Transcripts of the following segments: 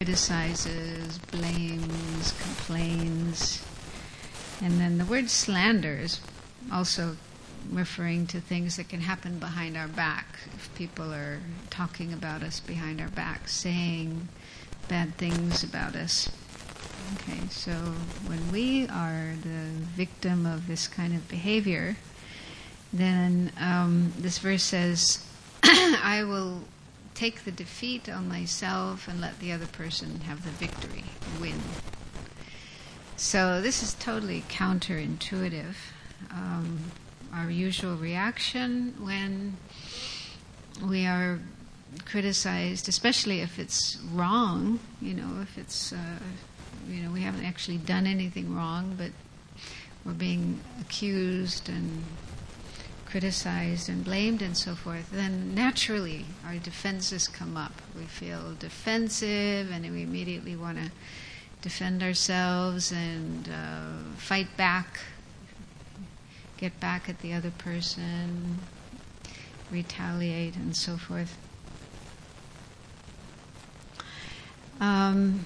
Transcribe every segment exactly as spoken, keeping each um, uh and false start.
criticizes, blames, complains. And then the word slander is also referring to things that can happen behind our back. If people are talking about us behind our back, saying bad things about us. Okay, so when we are the victim of this kind of behavior, then um, this verse says, I will take the defeat on myself and let the other person have the victory, win. So this is totally counterintuitive. Um, our usual reaction when we are criticized, especially if it's wrong, you know, if it's, uh, you know, we haven't actually done anything wrong, but we're being accused and criticized and blamed and so forth, then naturally our defenses come up. We feel defensive and we immediately want to defend ourselves and uh, fight back, get back at the other person, retaliate and so forth. Um,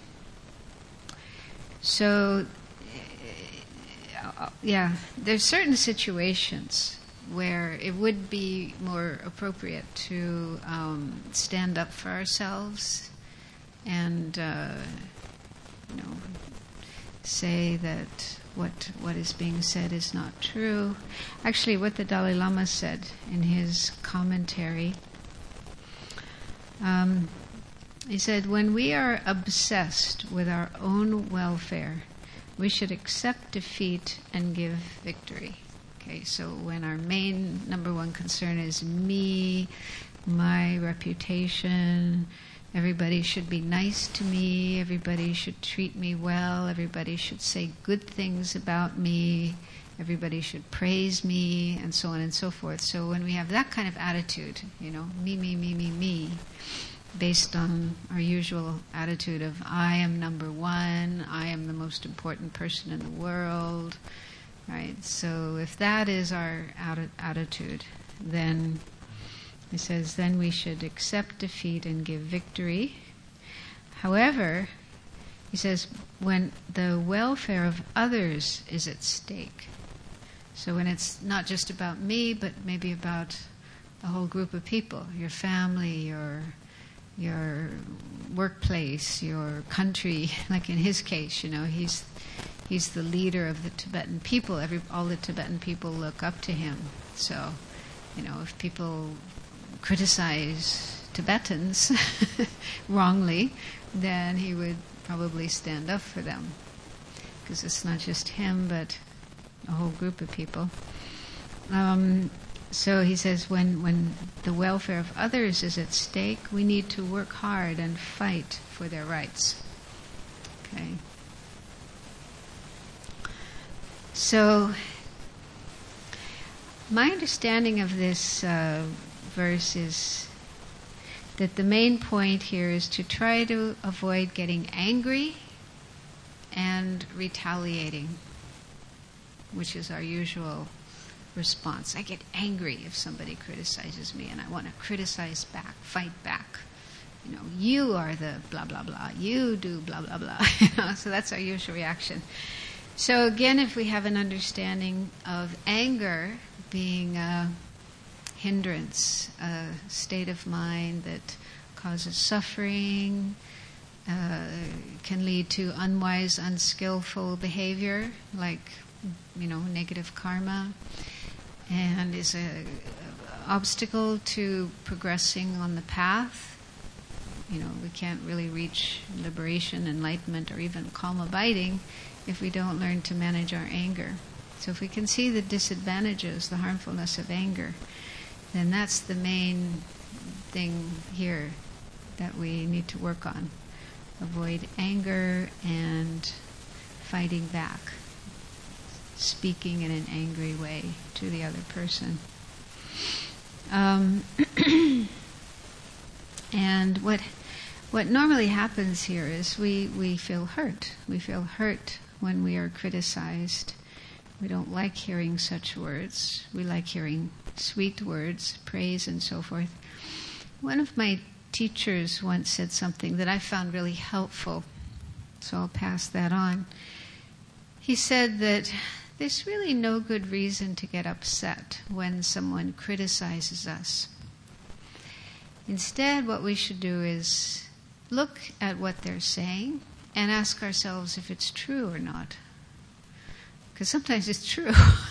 so, uh, yeah, there's certain situations where it would be more appropriate to um, stand up for ourselves and, uh, you know, say that what what is being said is not true. Actually, what the Dalai Lama said in his commentary, um, he said, when we are obsessed with our own welfare, we should accept defeat and give victory. Okay, so when our main number one concern is me, my reputation, everybody should be nice to me, everybody should treat me well, everybody should say good things about me, everybody should praise me, and so on and so forth. So when we have that kind of attitude, you know, me, me, me, me, me, based on our usual attitude of I am number one, I am the most important person in the world, right? So if that is our atti- attitude, then he says, then we should accept defeat and give victory. However, he says, when the welfare of others is at stake, so when it's not just about me, but maybe about a whole group of people, your family, your your workplace, your country, like in his case, you know, he's he's the leader of the Tibetan people. Every all the Tibetan people look up to him. So, you know, if people criticize Tibetans wrongly, then he would probably stand up for them, because it's not just him, but a whole group of people. Um, so he says, when when the welfare of others is at stake, we need to work hard and fight for their rights. Okay. So, my understanding of this uh, verse is that the main point here is to try to avoid getting angry and retaliating, which is our usual response. I get angry if somebody criticizes me, and I want to criticize back, fight back. You know, you are the blah, blah, blah. You do blah, blah, blah. You know, so that's our usual reaction. So again, if we have an understanding of anger being a hindrance, a state of mind that causes suffering, uh, can lead to unwise, unskillful behavior, like, you know, negative karma, and is a obstacle to progressing on the path. You know, we can't really reach liberation, enlightenment, or even calm abiding if we don't learn to manage our anger. So if we can see the disadvantages, the harmfulness of anger, then that's the main thing here that we need to work on. Avoid anger and fighting back, speaking in an angry way to the other person. Um, and what what normally happens here is we, we feel hurt. We feel hurt when we are criticized. We don't like hearing such words. We like hearing sweet words, praise, and so forth. One of my teachers once said something that I found really helpful, so I'll pass that on. He said that there's really no good reason to get upset when someone criticizes us. Instead, what we should do is look at what they're saying and ask ourselves if it's true or not. Because sometimes it's true.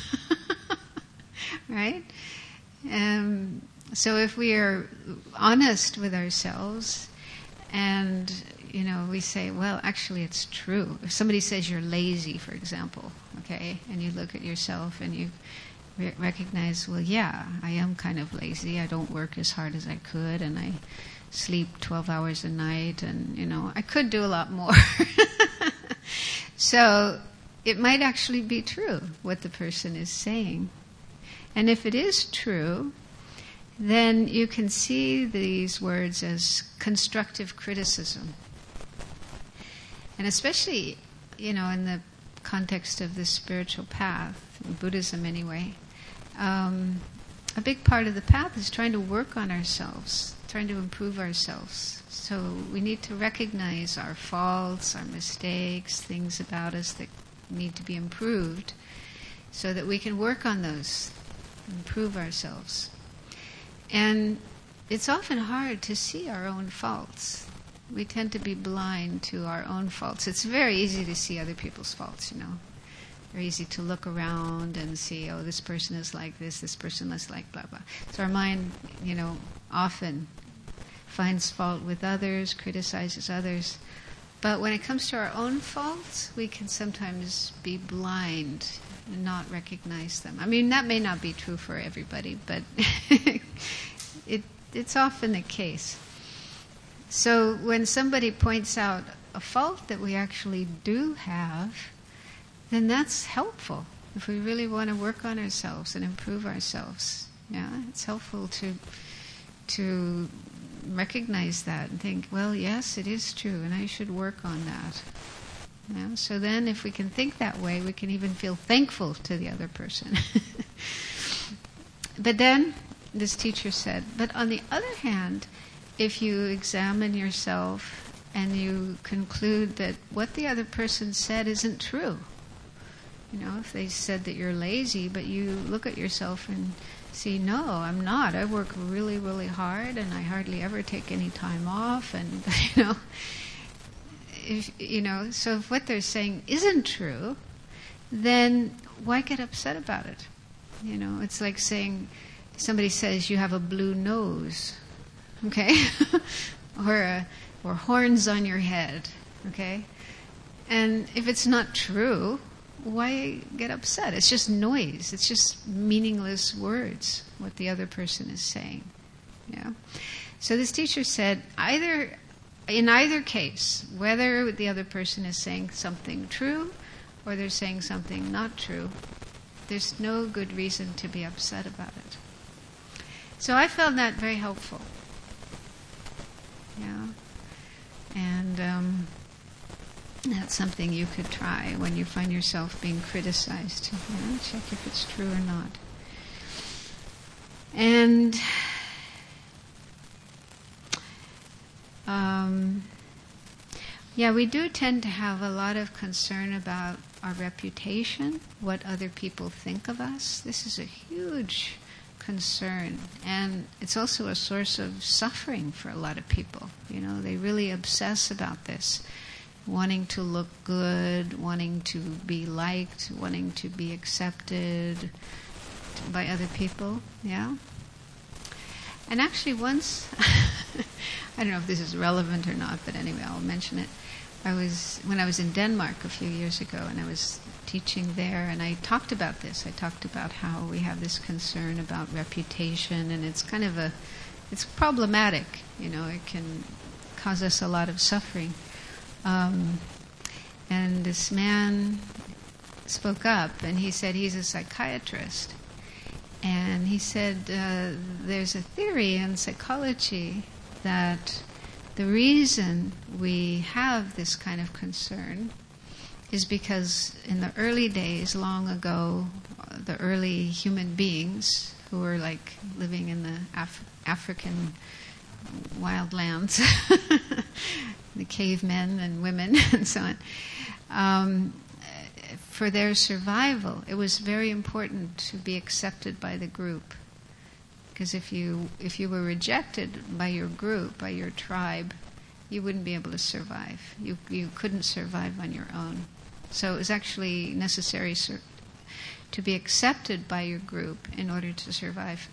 Right? Um, so if we are honest with ourselves and, you know, we say, well, actually it's true. If somebody says you're lazy, for example, okay, and you look at yourself and you re- recognize, well, yeah, I am kind of lazy. I don't work as hard as I could, and I sleep twelve hours a night, and, you know, I could do a lot more. So it might actually be true what the person is saying. And if it is true, then you can see these words as constructive criticism. And especially, you know, in the context of the spiritual path, in Buddhism anyway, um, a big part of the path is trying to work on ourselves, trying to improve ourselves. So we need to recognize our faults, our mistakes, things about us that need to be improved, so that we can work on those, improve ourselves. And it's often hard to see our own faults. We tend to be blind to our own faults. It's very easy to see other people's faults, you know. Very easy to look around and see, oh, this person is like this, this person is like blah, blah. So our mind, you know, often finds fault with others, criticizes others. But when it comes to our own faults, we can sometimes be blind and not recognize them. I mean, that may not be true for everybody, but it, it's often the case. So when somebody points out a fault that we actually do have, then that's helpful. If we really want to work on ourselves and improve ourselves, yeah, it's helpful to to recognize that and think, well, yes, it is true, and I should work on that. Yeah, so then if we can think that way, we can even feel thankful to the other person. But then, this teacher said, but on the other hand, if you examine yourself and you conclude that what the other person said isn't true, you know, if they said that you're lazy, but you look at yourself and see, no, I'm not. I work really, really hard, and I hardly ever take any time off, and, you know, if, you know, so if what they're saying isn't true, then why get upset about it? You know, it's like saying, somebody says you have a blue nose, okay, or a, or horns on your head, okay, and if it's not true, why get upset? It's just noise. It's just meaningless words, what the other person is saying. Yeah. So this teacher said, either in either case, whether the other person is saying something true or they're saying something not true, there's no good reason to be upset about it. So I found that very helpful. Yeah. And um, that's something you could try when you find yourself being criticized. You know, check if it's true or not. And um, yeah, we do tend to have a lot of concern about our reputation, what other people think of us. This is a huge concern, and it's also a source of suffering for a lot of people. You know, they really obsess about this, wanting to look good, wanting to be liked, wanting to be accepted by other people. Yeah. And actually, once I don't know if this is relevant or not, but anyway, I'll mention it. I was when I was in Denmark a few years ago, and I was teaching there, and I talked about this. I talked about how we have this concern about reputation, and it's kind of a, it's problematic. You know, it can cause us a lot of suffering. Um, and this man spoke up, and he said he's a psychiatrist, and he said uh, there's a theory in psychology that the reason we have this kind of concern is because in the early days, long ago, the early human beings who were like living in the Af- African wild lands, the cavemen and women and so on. Um, for their survival, it was very important to be accepted by the group. Because if you if you were rejected by your group, by your tribe, you wouldn't be able to survive. You you couldn't survive on your own. So it was actually necessary sur- to be accepted by your group in order to survive.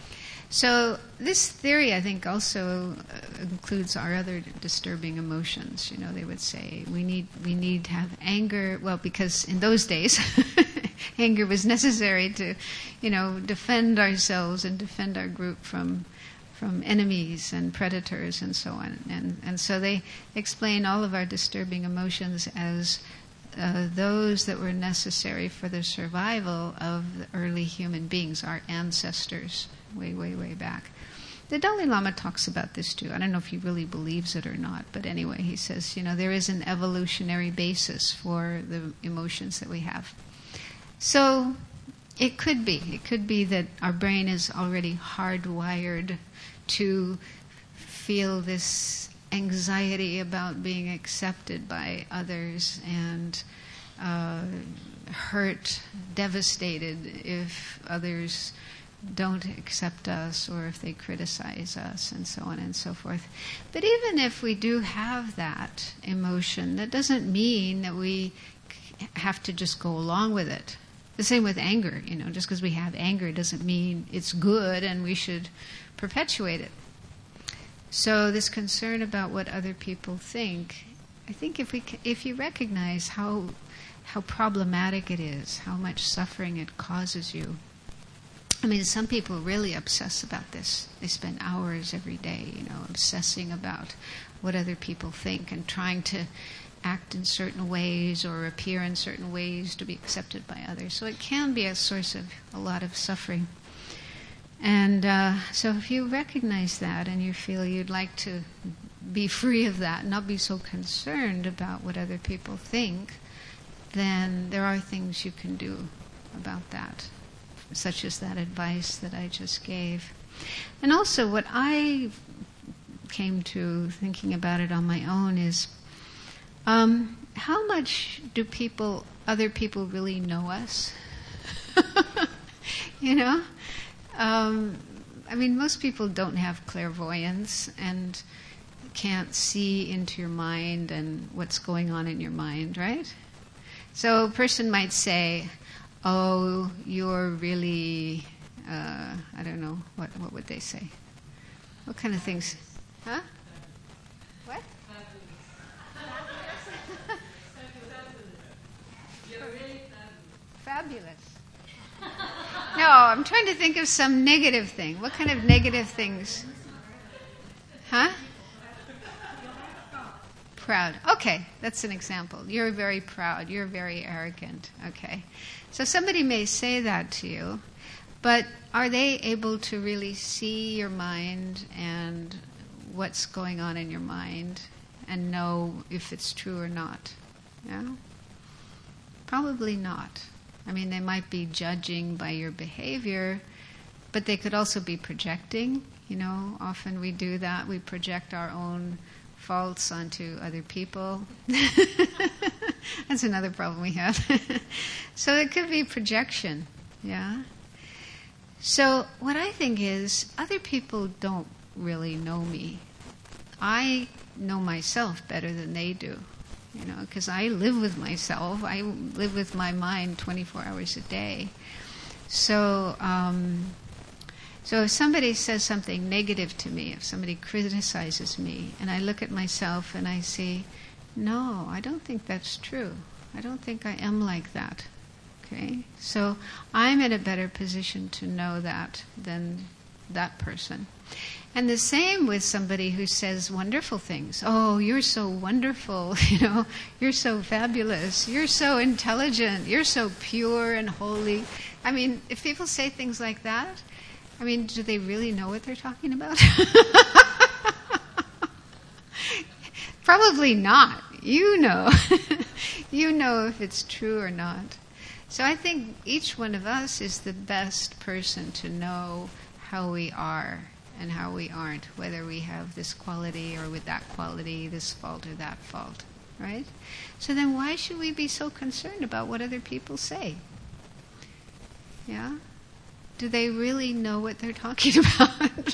So this theory, I think, also uh, includes our other disturbing emotions. You know, they would say we need we need to have anger. Well, because in those days, anger was necessary to, you know, defend ourselves and defend our group from from enemies and predators and so on. And and so they explain all of our disturbing emotions as uh, those that were necessary for the survival of the early human beings, our ancestors. Way, way, way back. The Dalai Lama talks about this too. I don't know if he really believes it or not, but anyway, he says, you know, there is an evolutionary basis for the emotions that we have. So it could be. It could be that our brain is already hardwired to feel this anxiety about being accepted by others and uh, hurt, devastated if others don't accept us or if they criticize us and so on and so forth. But even if we do have that emotion, that doesn't mean that we have to just go along with it. The same with anger, you know, just because we have anger doesn't mean it's good and we should perpetuate it. So this concern about what other people think, I think if we if you recognize how how problematic it is, how much suffering it causes you. I mean, some people really obsess about this. They spend hours every day, you know, obsessing about what other people think and trying to act in certain ways or appear in certain ways to be accepted by others. So it can be a source of a lot of suffering. And uh, so if you recognize that and you feel you'd like to be free of that, not be so concerned about what other people think, then there are things you can do about that, such as that advice that I just gave. And also what I came to thinking about it on my own is um, how much do people, other people really know us? You know? Um, I mean, most people don't have clairvoyance and can't see into your mind and what's going on in your mind, right? So a person might say, oh, you're really, uh, I don't know, what what would they say? What kind of things? Huh? What? Fabulous. No, I'm trying to think of some negative thing. What kind of negative things? Huh? Proud. Okay, that's an example. You're very proud. You're very arrogant. Okay. So somebody may say that to you, but are they able to really see your mind and what's going on in your mind and know if it's true or not? Yeah? Probably not. I mean, they might be judging by your behavior, but they could also be projecting. You know, often we do that. We project our own faults onto other people. That's another problem we have. So it could be projection, yeah? So what I think is, other people don't really know me. I know myself better than they do, you know, because I live with myself. I live with my mind twenty-four hours a day. So, um, so if somebody says something negative to me, if somebody criticizes me, and I look at myself and I say, no, I don't think that's true. I don't think I am like that. Okay? So I'm in a better position to know that than that person. And the same with somebody who says wonderful things. Oh, you're so wonderful, you know, you're so fabulous, you're so intelligent, you're so pure and holy. I mean, if people say things like that, I mean, do they really know what they're talking about? Probably not. You know. You know if it's true or not. So I think each one of us is the best person to know how we are and how we aren't, whether we have this quality or with that quality, this fault or that fault, right? So then why should we be so concerned about what other people say? Yeah? Do they really know what they're talking about?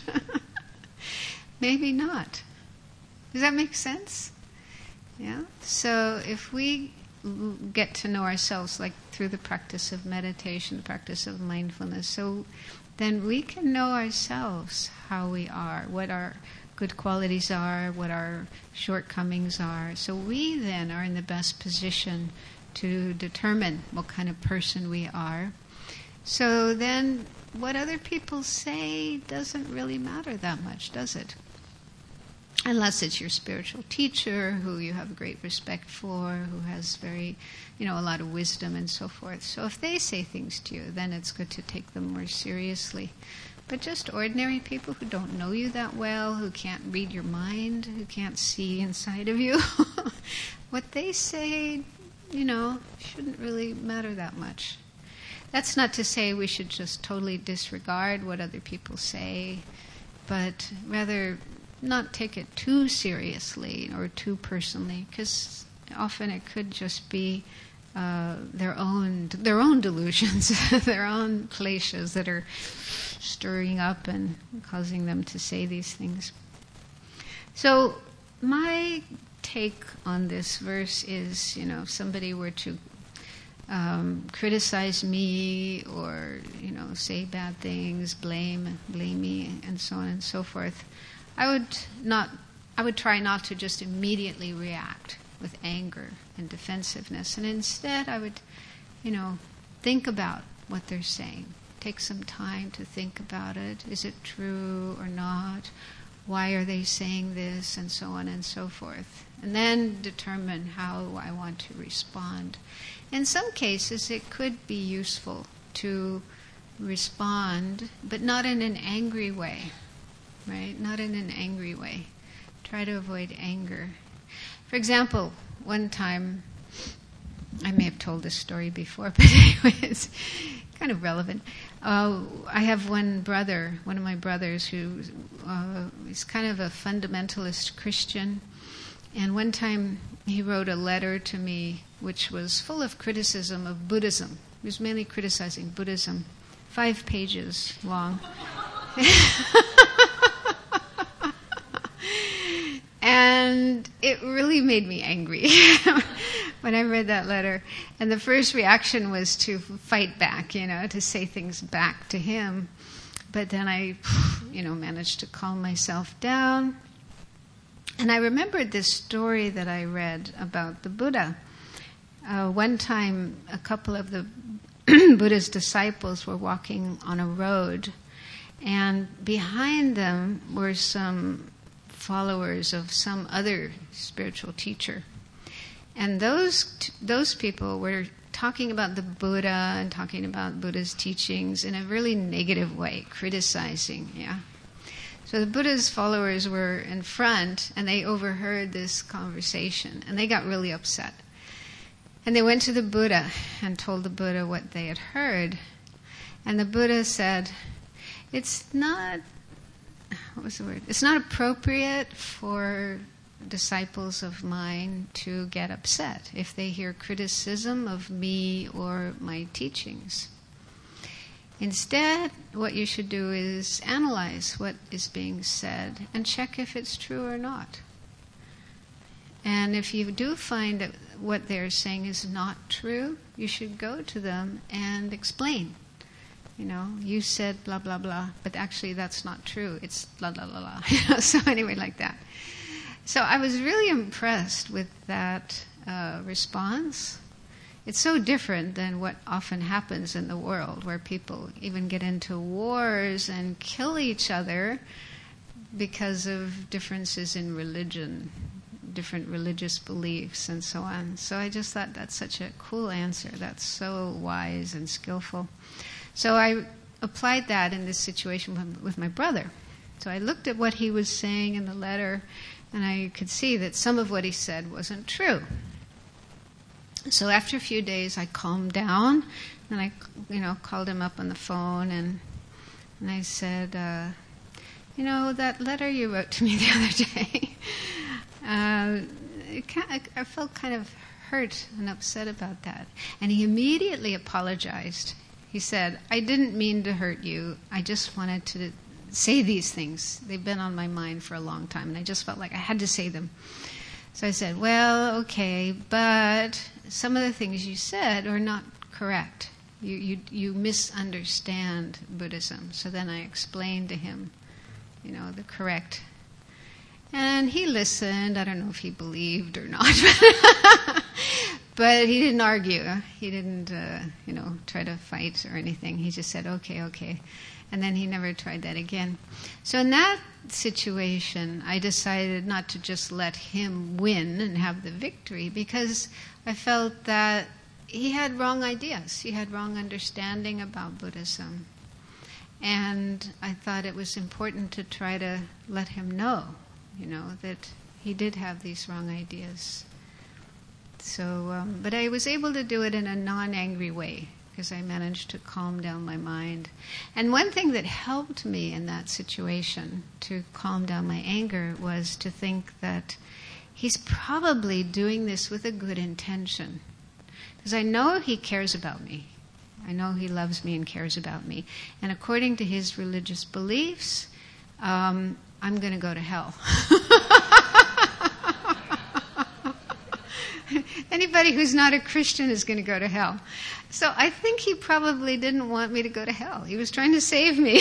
Maybe not. Does that make sense? Yeah? So if we get to know ourselves, like through the practice of meditation, the practice of mindfulness, so then we can know ourselves, how we are, what our good qualities are, what our shortcomings are. So we then are in the best position to determine what kind of person we are. So then what other people say doesn't really matter that much, does it? Unless it's your spiritual teacher who you have great respect for, who has very, you know, a lot of wisdom and so forth. So if they say things to you, then it's good to take them more seriously. But just ordinary people who don't know you that well, who can't read your mind, who can't see inside of you, what they say, you know, shouldn't really matter that much. That's not to say we should just totally disregard what other people say, but rather not take it too seriously or too personally, because often it could just be uh, their own their own delusions, their own kleshas that are stirring up and causing them to say these things. So my take on this verse is, you know, if somebody were to um, criticize me or, you know, say bad things, blame, blame me, and so on and so forth, I would not. I would try not to just immediately react with anger and defensiveness, and instead I would, you know, think about what they're saying. Take some time to think about it. Is it true or not? Why are they saying this? And so on and so forth. And then determine how I want to respond. In some cases, it could be useful to respond, but not in an angry way. Right? Not in an angry way. Try to avoid anger. For example, one time, I may have told this story before, but anyway, it's kind of relevant. Uh, I have one brother, one of my brothers, who uh, is kind of a fundamentalist Christian. And one time he wrote a letter to me which was full of criticism of Buddhism. He was mainly criticizing Buddhism. Five pages long. And it really made me angry when I read that letter. And the first reaction was to fight back, you know, to say things back to him. But then I, you know, managed to calm myself down. And I remembered this story that I read about the Buddha. Uh, one time, a couple of the Buddha's disciples were walking on a road, and behind them were some followers of some other spiritual teacher. And those t- those people were talking about the Buddha and talking about Buddha's teachings in a really negative way, criticizing, yeah. So the Buddha's followers were in front, and they overheard this conversation, and they got really upset. And they went to the Buddha and told the Buddha what they had heard. And the Buddha said, it's not What was the word? It's not appropriate for disciples of mine to get upset if they hear criticism of me or my teachings. Instead, what you should do is analyze what is being said and check if it's true or not. And if you do find that what they're saying is not true, you should go to them and explain. You know, you said blah, blah, blah, but actually that's not true. It's blah, blah, blah, blah. You know, so anyway, like that. So I was really impressed with that uh, response. It's so different than what often happens in the world, where people even get into wars and kill each other because of differences in religion, different religious beliefs, and so on. So I just thought that's such a cool answer. That's so wise and skillful. So I applied that in this situation with my brother. So I looked at what he was saying in the letter, and I could see that some of what he said wasn't true. So after a few days, I calmed down, and I, you know, called him up on the phone, and and I said, uh, you know, that letter you wrote to me the other day, uh, it kind of, I felt kind of hurt and upset about that. And he immediately apologized. He said, I didn't mean to hurt you. I just wanted to say these things. They've been on my mind for a long time, and I just felt like I had to say them. So I said, well, okay, but some of the things you said are not correct. You, you, you misunderstand Buddhism. So then I explained to him, you know, the correct. And he listened. I don't know if he believed or not. But he didn't argue. He didn't, uh, you know, try to fight or anything. He just said, okay, okay. And then he never tried that again. So in that situation, I decided not to just let him win and have the victory, because I felt that he had wrong ideas. He had wrong understanding about Buddhism. And I thought it was important to try to let him know, you know, that he did have these wrong ideas. So, um, but I was able to do it in a non-angry way, because I managed to calm down my mind. And one thing that helped me in that situation to calm down my anger was to think that he's probably doing this with a good intention. Because I know he cares about me. I know he loves me and cares about me. And according to his religious beliefs, um, I'm going to go to hell. Anybody who's not a Christian is going to go to hell. So I think he probably didn't want me to go to hell. He was trying to save me.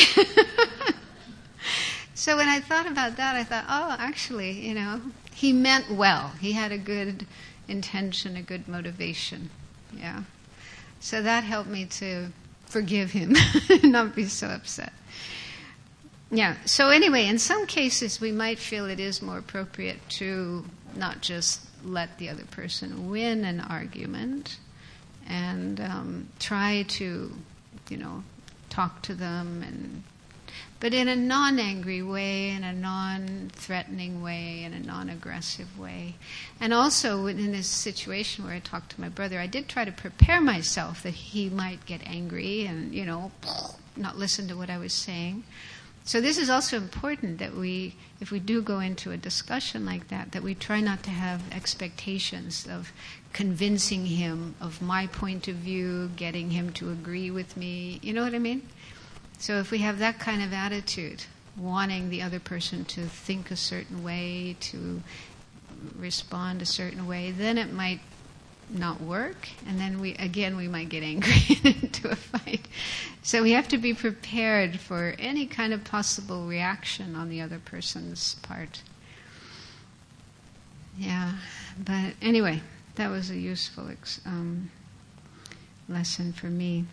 So when I thought about that, I thought, oh, actually, you know, he meant well. He had a good intention, a good motivation. Yeah. So that helped me to forgive him and not be so upset. Yeah. So anyway, in some cases, we might feel it is more appropriate to not just let the other person win an argument and um, try to, you know, talk to them, and but in a non-angry way, in a non-threatening way, in a non-aggressive way. And also in this situation where I talked to my brother, I did try to prepare myself that he might get angry and, you know, not listen to what I was saying. So this is also important, that we, if we do go into a discussion like that, that we try not to have expectations of convincing him of my point of view, getting him to agree with me. You know what I mean? So if we have that kind of attitude, wanting the other person to think a certain way, to respond a certain way, then it might not work, and then we again we might get angry into a fight. So we have to be prepared for any kind of possible reaction on the other person's part. Yeah, but anyway, that was a useful ex- um, lesson for me.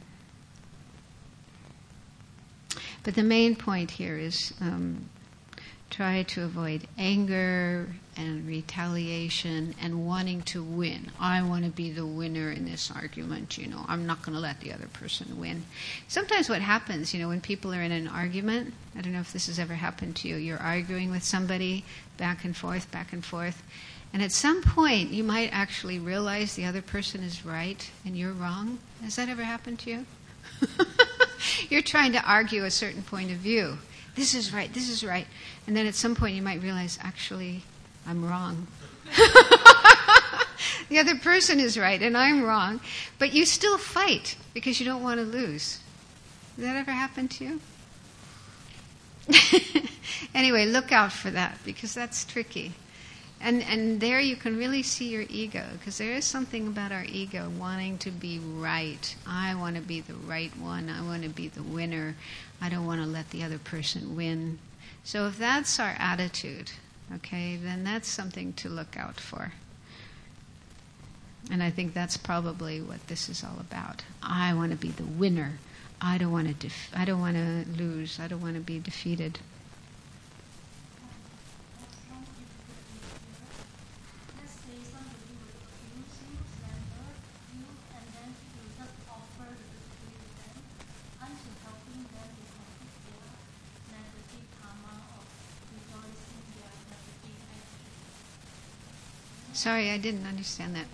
But the main point here is um, try to avoid anger and retaliation and wanting to win. I want to be the winner in this argument, you know. I'm not going to let the other person win. Sometimes what happens, you know, when people are in an argument, I don't know if this has ever happened to you, you're arguing with somebody back and forth, back and forth, and at some point you might actually realize the other person is right and you're wrong. Has that ever happened to you? You're trying to argue a certain point of view. This is right, this is right. And then at some point you might realize, actually, I'm wrong. The other person is right and I'm wrong. But you still fight because you don't want to lose. Has that ever happened to you? Anyway, look out for that, because that's tricky. And and there you can really see your ego, because there is something about our ego wanting to be right. I want to be the right one. I want to be the winner. I don't want to let the other person win. So if that's our attitude, okay, then that's something to look out for. And I think that's probably what this is all about. I want to be the winner. I don't want to def- I don't want to lose. I don't want to be defeated. Sorry, I didn't understand that.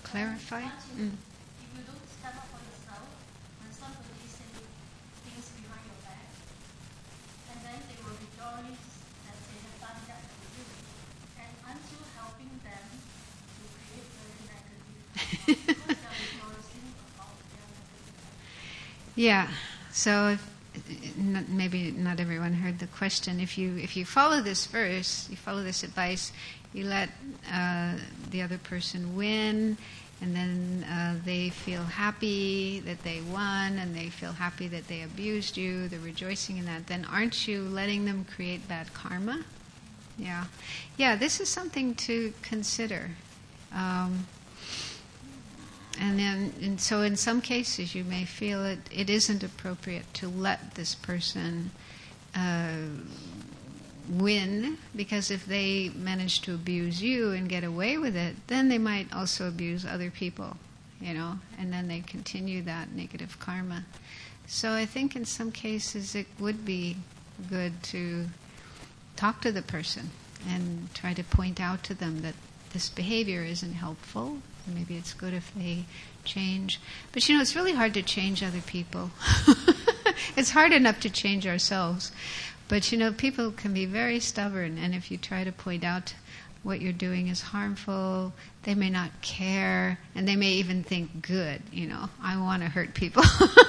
clarify? If Mm. you don't stand up for yourself, when somebody say things behind your back, and then they will rejoice that they have done that for you, and aren't you helping them to create very negative thoughts because they are rejoicing about their negative. Yeah. So if, n- maybe not everyone heard the question. If you if you follow this verse, you follow this advice, you let uh, the other person win, and then uh, they feel happy that they won, and they feel happy that they abused you. They're rejoicing in that. Then aren't you letting them create bad karma? Yeah, yeah. This is something to consider. Um, And then, and so in some cases, you may feel it, it isn't appropriate to let this person uh, win, because if they manage to abuse you and get away with it, then they might also abuse other people, you know, and then they continue that negative karma. So I think in some cases it would be good to talk to the person and try to point out to them that this behavior isn't helpful. Maybe it's good if they change. But you know, it's really hard to change other people. It's hard enough to change ourselves. But you know, people can be very stubborn, and if you try to point out what you're doing is harmful, they may not care, and they may even think, good, you know, I want to hurt people.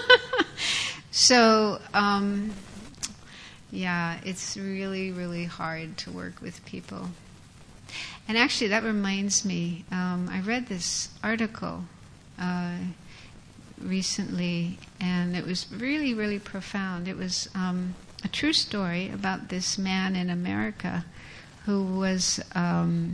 So, um, yeah, it's really, really hard to work with people. And actually, that reminds me, um, I read this article uh, recently, and it was really, really profound. It was um, a true story about this man in America who was um,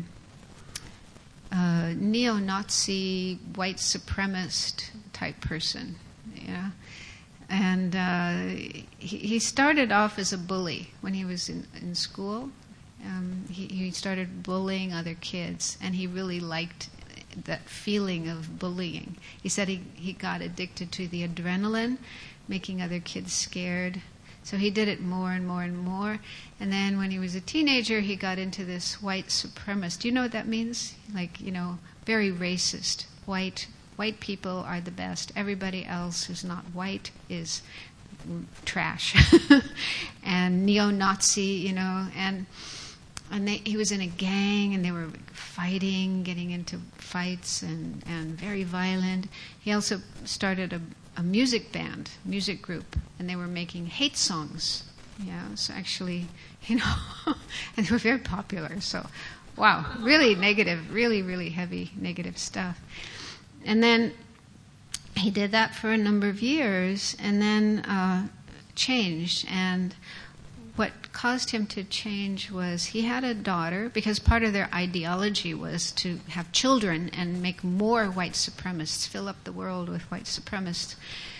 a neo-Nazi, white supremacist type person, yeah. And uh, he, he started off as a bully when he was in, in school. Um, he, he started bullying other kids, and he really liked that feeling of bullying. He said he, he got addicted to the adrenaline, making other kids scared. So he did it more and more and more. And then when he was a teenager, he got into this white supremacist. Do you know what that means? Like, you know, very racist. White white people are the best. Everybody else who's not white is trash. And neo-Nazi, you know, and... And they, he was in a gang, and they were fighting, getting into fights, and, and very violent. He also started a, a music band, music group, and they were making hate songs. Yeah, so actually, you know, and they were very popular. So, wow, really negative, really, really heavy negative stuff. And then he did that for a number of years, and then uh, changed. And what caused him to change was he had a daughter, because part of their ideology was to have children and make more white supremacists, fill up the world with white supremacists.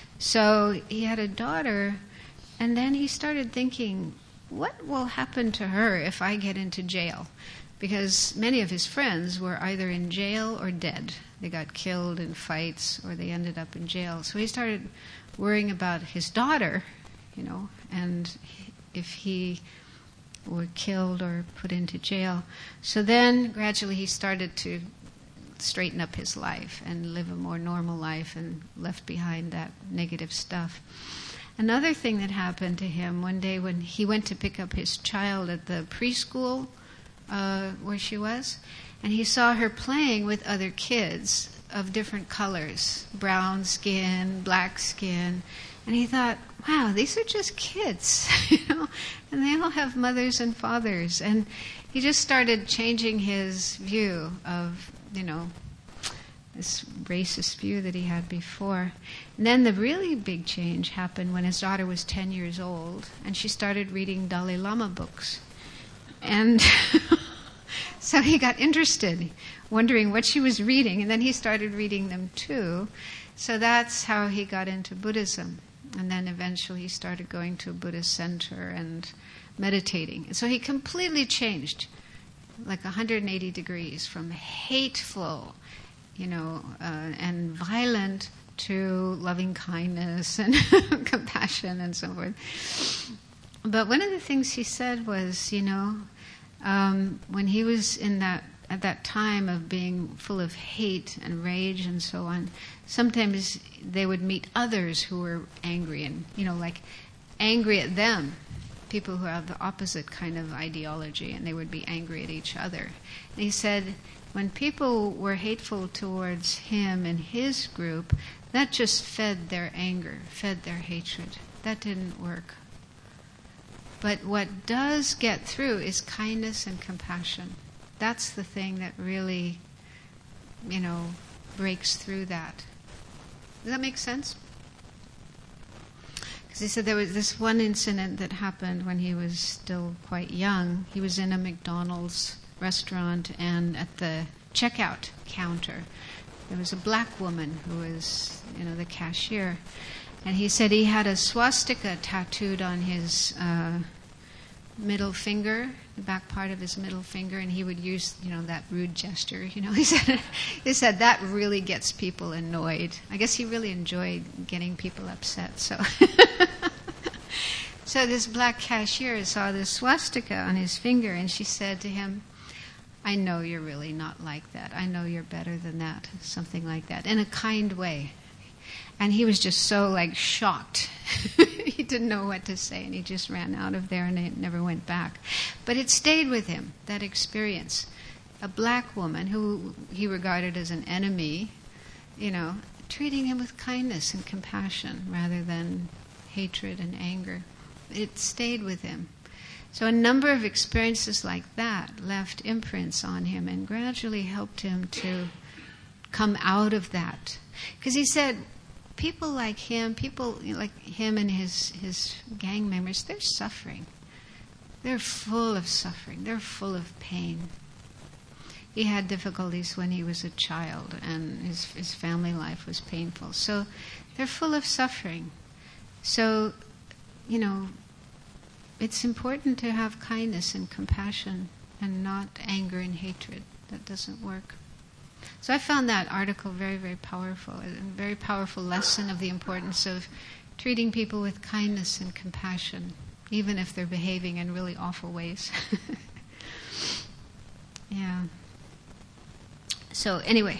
So he had a daughter, and then he started thinking, what will happen to her if I get into jail? Because many of his friends were either in jail or dead. They got killed in fights, or they ended up in jail. So he started worrying about his daughter, you know, and if he were killed or put into jail. So then gradually he started to straighten up his life and live a more normal life, and left behind that negative stuff. Another thing that happened to him one day when he went to pick up his child at the preschool uh, where she was, and he saw her playing with other kids of different colors, brown skin, black skin, and he thought, wow, these are just kids, you know, and they all have mothers and fathers. And he just started changing his view of, you know, this racist view that he had before. And then the really big change happened when his daughter was ten years old, and she started reading Dalai Lama books. And so he got interested, wondering what she was reading, and then he started reading them too. So that's how he got into Buddhism. And then eventually he started going to a Buddhist center and meditating. And so he completely changed, like one hundred eighty degrees, from hateful, you know, uh, and violent to loving kindness and compassion and so forth. But one of the things he said was, you know, um, when he was in that at that time of being full of hate and rage and so on, sometimes they would meet others who were angry and, you know, like angry at them, people who have the opposite kind of ideology, and they would be angry at each other. And he said when people were hateful towards him and his group, that just fed their anger, fed their hatred. That didn't work. But what does get through is kindness and compassion. That's the thing that really, you know, breaks through that. Does that make sense? Because he said there was this one incident that happened when he was still quite young. He was in a McDonald's restaurant, and at the checkout counter, there was a black woman who was, you know, the cashier. And he said he had a swastika tattooed on his uh, middle finger, the back part of his middle finger, and he would use, you know, that rude gesture. You know, he said, he said that really gets people annoyed. I guess he really enjoyed getting people upset. So, so this black cashier saw this swastika on his finger, and she said to him, "I know you're really not like that. I know you're better than that." Something like that, in a kind way. And he was just so, like, shocked. He didn't know what to say, and he just ran out of there, and it never went back. But it stayed with him, that experience. A black woman who he regarded as an enemy, you know, treating him with kindness and compassion rather than hatred and anger. It stayed with him. So a number of experiences like that left imprints on him and gradually helped him to come out of that. Because he said, people like him, people like him and his, his gang members, they're suffering. They're full of suffering. They're full of pain. He had difficulties when he was a child, and his, his family life was painful. So they're full of suffering. So, you know, it's important to have kindness and compassion and not anger and hatred. That doesn't work. So I found that article very, very powerful, a very powerful lesson of the importance of treating people with kindness and compassion, even if they're behaving in really awful ways. Yeah. So anyway.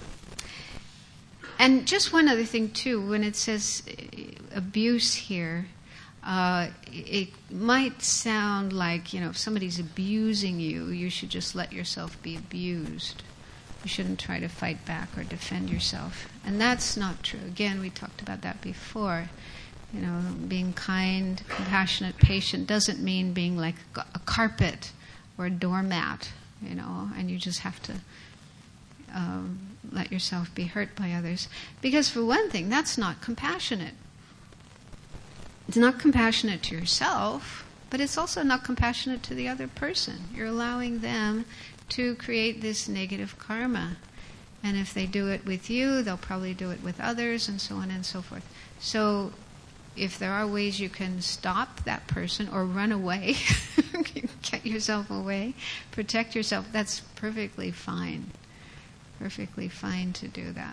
And just one other thing too, when it says abuse here, uh, it might sound like, you know, if somebody's abusing you, you should just let yourself be abused. You shouldn't try to fight back or defend yourself. And that's not true. Again, we talked about that before. You know, being kind, compassionate, patient doesn't mean being like a carpet or a doormat, you know, and you just have to um, let yourself be hurt by others. Because for one thing, that's not compassionate. It's not compassionate to yourself, but it's also not compassionate to the other person. You're allowing them to create this negative karma. And if they do it with you, they'll probably do it with others, and so on and so forth. So if there are ways you can stop that person or run away, get yourself away, protect yourself, that's perfectly fine. Perfectly fine to do that.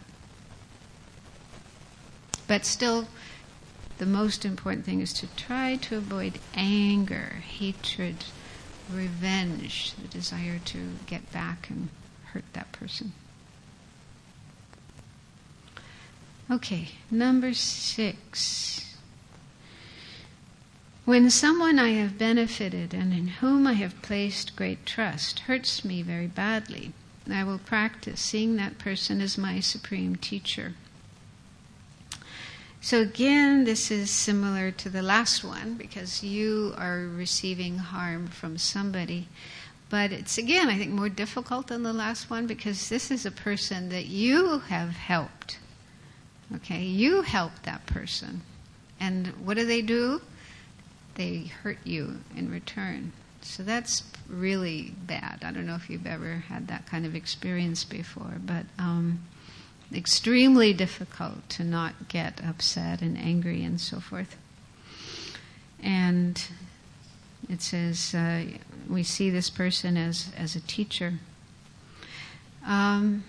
But still, the most important thing is to try to avoid anger, hatred, revenge, the desire to get back and hurt that person. Okay, number six. When someone I have benefited and in whom I have placed great trust hurts me very badly, I will practice seeing that person as my supreme teacher. So again, this is similar to the last one because you are receiving harm from somebody. But it's, again, I think more difficult than the last one because this is a person that you have helped. Okay, you helped that person. And what do they do? They hurt you in return. So that's really bad. I don't know if you've ever had that kind of experience before, but um, extremely difficult to not get upset and angry and so forth. And it says uh, we see this person as, as a teacher. Um,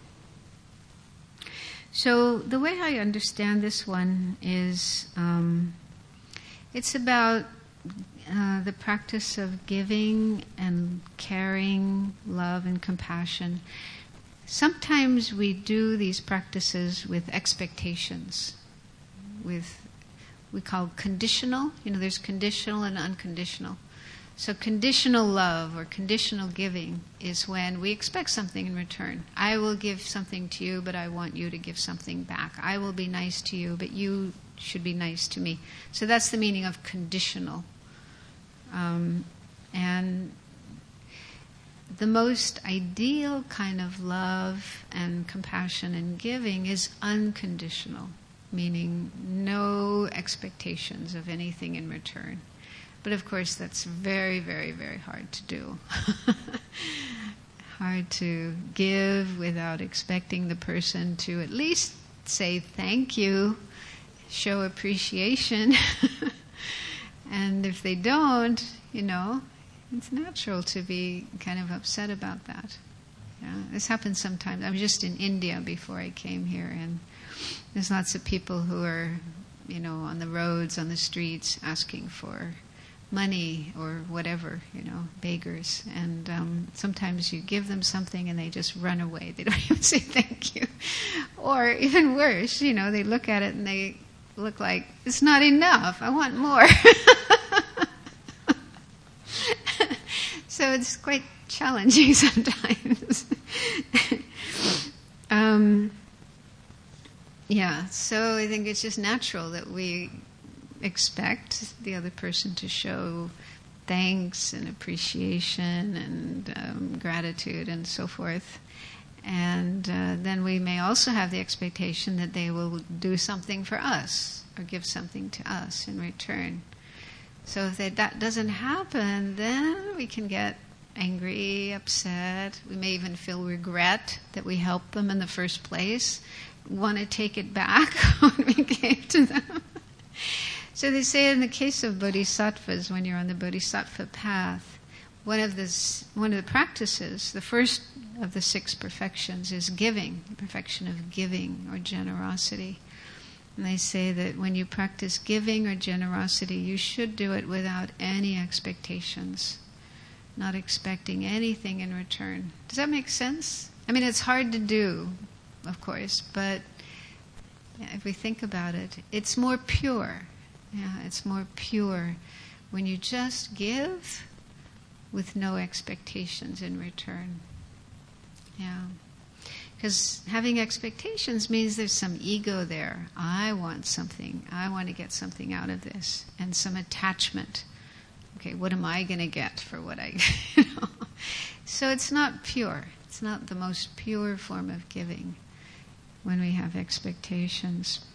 so the way I understand this one is um, it's about uh, the practice of giving and caring, love and compassion, sometimes we do these practices with expectations, with, we call conditional. You know, there's conditional and unconditional. So conditional love or conditional giving is when we expect something in return. I will give something to you, but I want you to give something back. I will be nice to you, but you should be nice to me. So that's the meaning of conditional. Um, and the most ideal kind of love and compassion and giving is unconditional, meaning no expectations of anything in return. But of course, that's very, very, very hard to do. Hard to give without expecting the person to at least say thank you, show appreciation. And if they don't, you know, it's natural to be kind of upset about that. Yeah, this happens sometimes. I was just in India before I came here, and there's lots of people who are, you know, on the roads, on the streets, asking for money or whatever, you know, beggars. And um, sometimes you give them something and they just run away. They don't even say thank you. Or even worse, you know, they look at it and they look like, it's not enough, I want more. So it's quite challenging sometimes. um, yeah, so I think it's just natural that we expect the other person to show thanks and appreciation and um, gratitude and so forth. And uh, then we may also have the expectation that they will do something for us or give something to us in return. So if that, that doesn't happen, then we can get angry, upset. We may even feel regret that we helped them in the first place, want to take it back when we gave to them. So they say in the case of bodhisattvas, when you're on the bodhisattva path, one of the one of the practices, the first of the six perfections, is giving, the perfection of giving or generosity. And they say that when you practice giving or generosity, you should do it without any expectations, not expecting anything in return. Does that make sense? I mean, it's hard to do, of course, but yeah, if we think about it, it's more pure. Yeah, it's more pure when you just give with no expectations in return. Yeah. Because having expectations means there's some ego there. I want something. I want to get something out of this. And some attachment. Okay, what am I going to get for what I, you know? So it's not pure. It's not the most pure form of giving when we have expectations.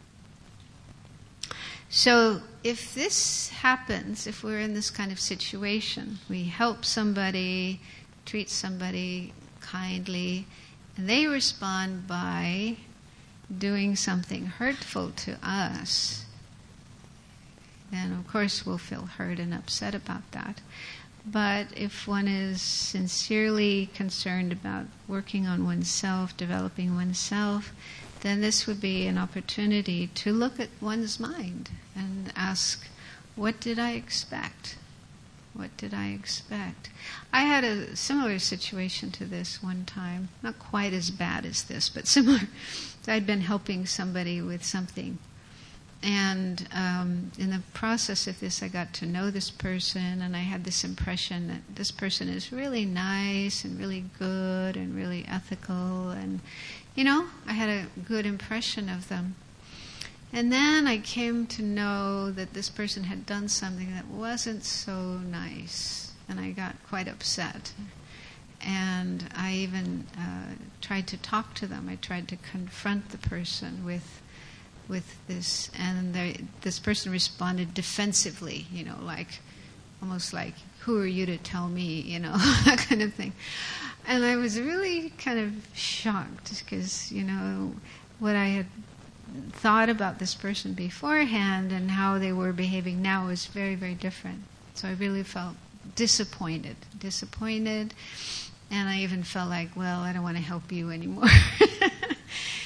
So if this happens, if we're in this kind of situation, we help somebody, treat somebody kindly, and they respond by doing something hurtful to us, then of course we'll feel hurt and upset about that. But if one is sincerely concerned about working on oneself, developing oneself, then this would be an opportunity to look at one's mind and ask, what did I expect? What did I expect? I had a similar situation to this one time, not quite as bad as this, but similar. I'd been helping somebody with something. And um, in the process of this, I got to know this person, and I had this impression that this person is really nice and really good and really ethical. And, you know, I had a good impression of them. And then I came to know that this person had done something that wasn't so nice, and I got quite upset. And I even uh, tried to talk to them. I tried to confront the person with with this, and they, this person responded defensively, you know, like, almost like, who are you to tell me, you know, that kind of thing. And I was really kind of shocked, because, you know, what I had thought about this person beforehand and how they were behaving now was very, very different. So I really felt disappointed, disappointed, and I even felt like, well, I don't want to help you anymore.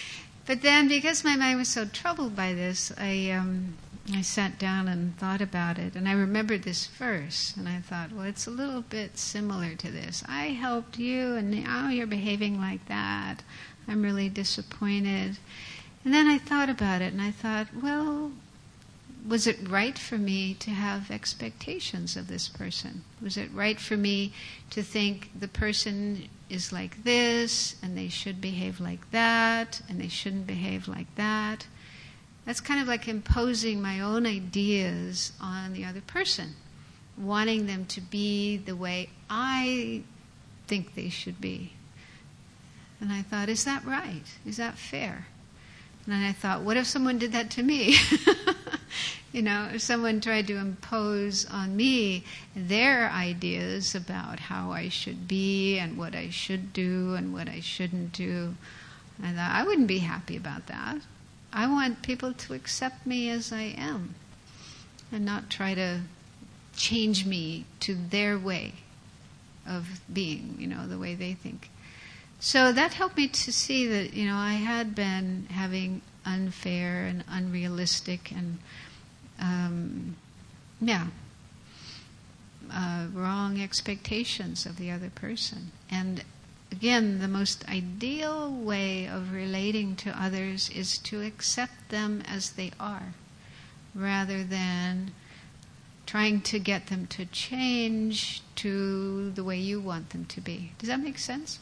But then, because my mind was so troubled by this, I um, I sat down and thought about it, and I remembered this verse, and I thought, well, it's a little bit similar to this. I helped you, and now you're behaving like that. I'm really disappointed. And then I thought about it, and I thought, well, was it right for me to have expectations of this person? Was it right for me to think the person is like this, and they should behave like that, and they shouldn't behave like that? That's kind of like imposing my own ideas on the other person, wanting them to be the way I think they should be. And I thought, is that right? Is that fair? And then I thought, what if someone did that to me? You know, if someone tried to impose on me their ideas about how I should be and what I should do and what I shouldn't do, I thought, I wouldn't be happy about that. I want people to accept me as I am and not try to change me to their way of being, you know, the way they think. So that helped me to see that, you know, I had been having unfair and unrealistic and, um, yeah, uh, wrong expectations of the other person. And again, the most ideal way of relating to others is to accept them as they are, rather than trying to get them to change to the way you want them to be. Does that make sense?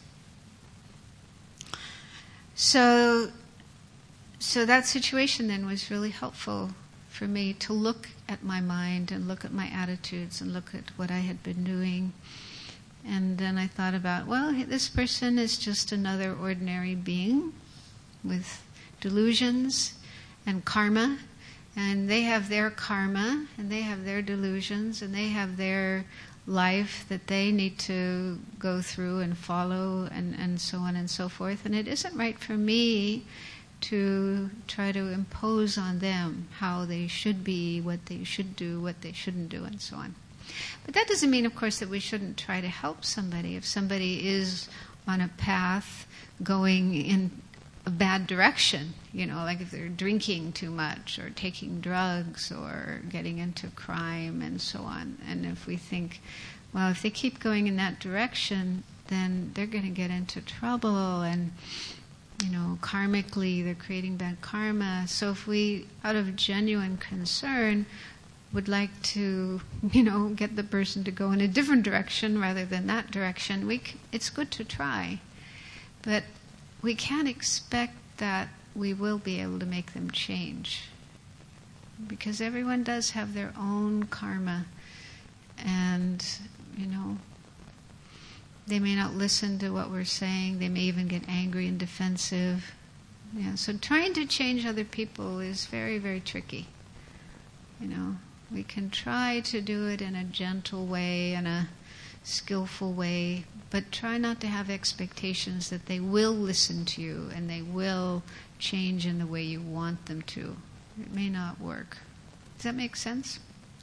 So, so that situation then was really helpful for me to look at my mind and look at my attitudes and look at what I had been doing. And then I thought about, well, this person is just another ordinary being with delusions and karma, and they have their karma, and they have their delusions, and they have their life that they need to go through and follow, and, and so on and so forth. And it isn't right for me to try to impose on them how they should be, what they should do, what they shouldn't do, and so on. But that doesn't mean, of course, that we shouldn't try to help somebody. If somebody is on a path going in a bad direction, you know, like if they're drinking too much or taking drugs or getting into crime and so on, and if we think, well, if they keep going in that direction, then they're going to get into trouble, and, you know, karmically they're creating bad karma. So if we, out of genuine concern, would like to, you know, get the person to go in a different direction rather than that direction, we c- it's good to try. But we can't expect that we will be able to make them change, because everyone does have their own karma, and, you know, they may not listen to what we're saying. They may even get angry and defensive. Yeah, so trying to change other people is very, very tricky. You know, we can try to do it in a gentle way, in a skillful way, but try not to have expectations that they will listen to you and they will change in the way you want them to. It may not work. Does that make sense?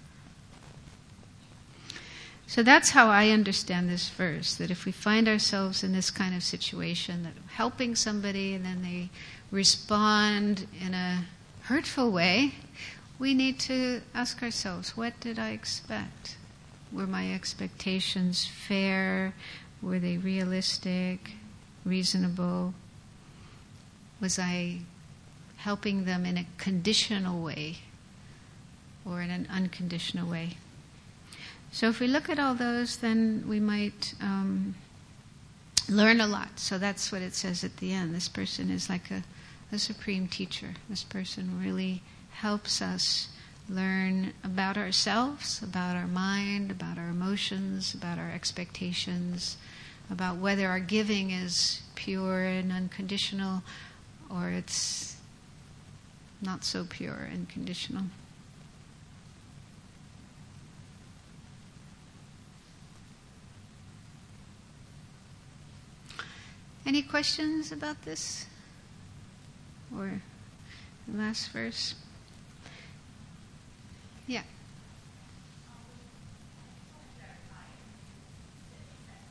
So that's how I understand this verse, that if we find ourselves in this kind of situation, that helping somebody and then they respond in a hurtful way, we need to ask ourselves, what did I expect? Were my expectations fair? Were they realistic, reasonable? Was I helping them in a conditional way or in an unconditional way? So if we look at all those, then we might um, learn a lot. So that's what it says at the end. This person is like a, a supreme teacher. This person really helps us learn about ourselves, about our mind, about our emotions, about our expectations, about whether our giving is pure and unconditional or it's not so pure and conditional. Any questions about this? Or the last verse? Yeah.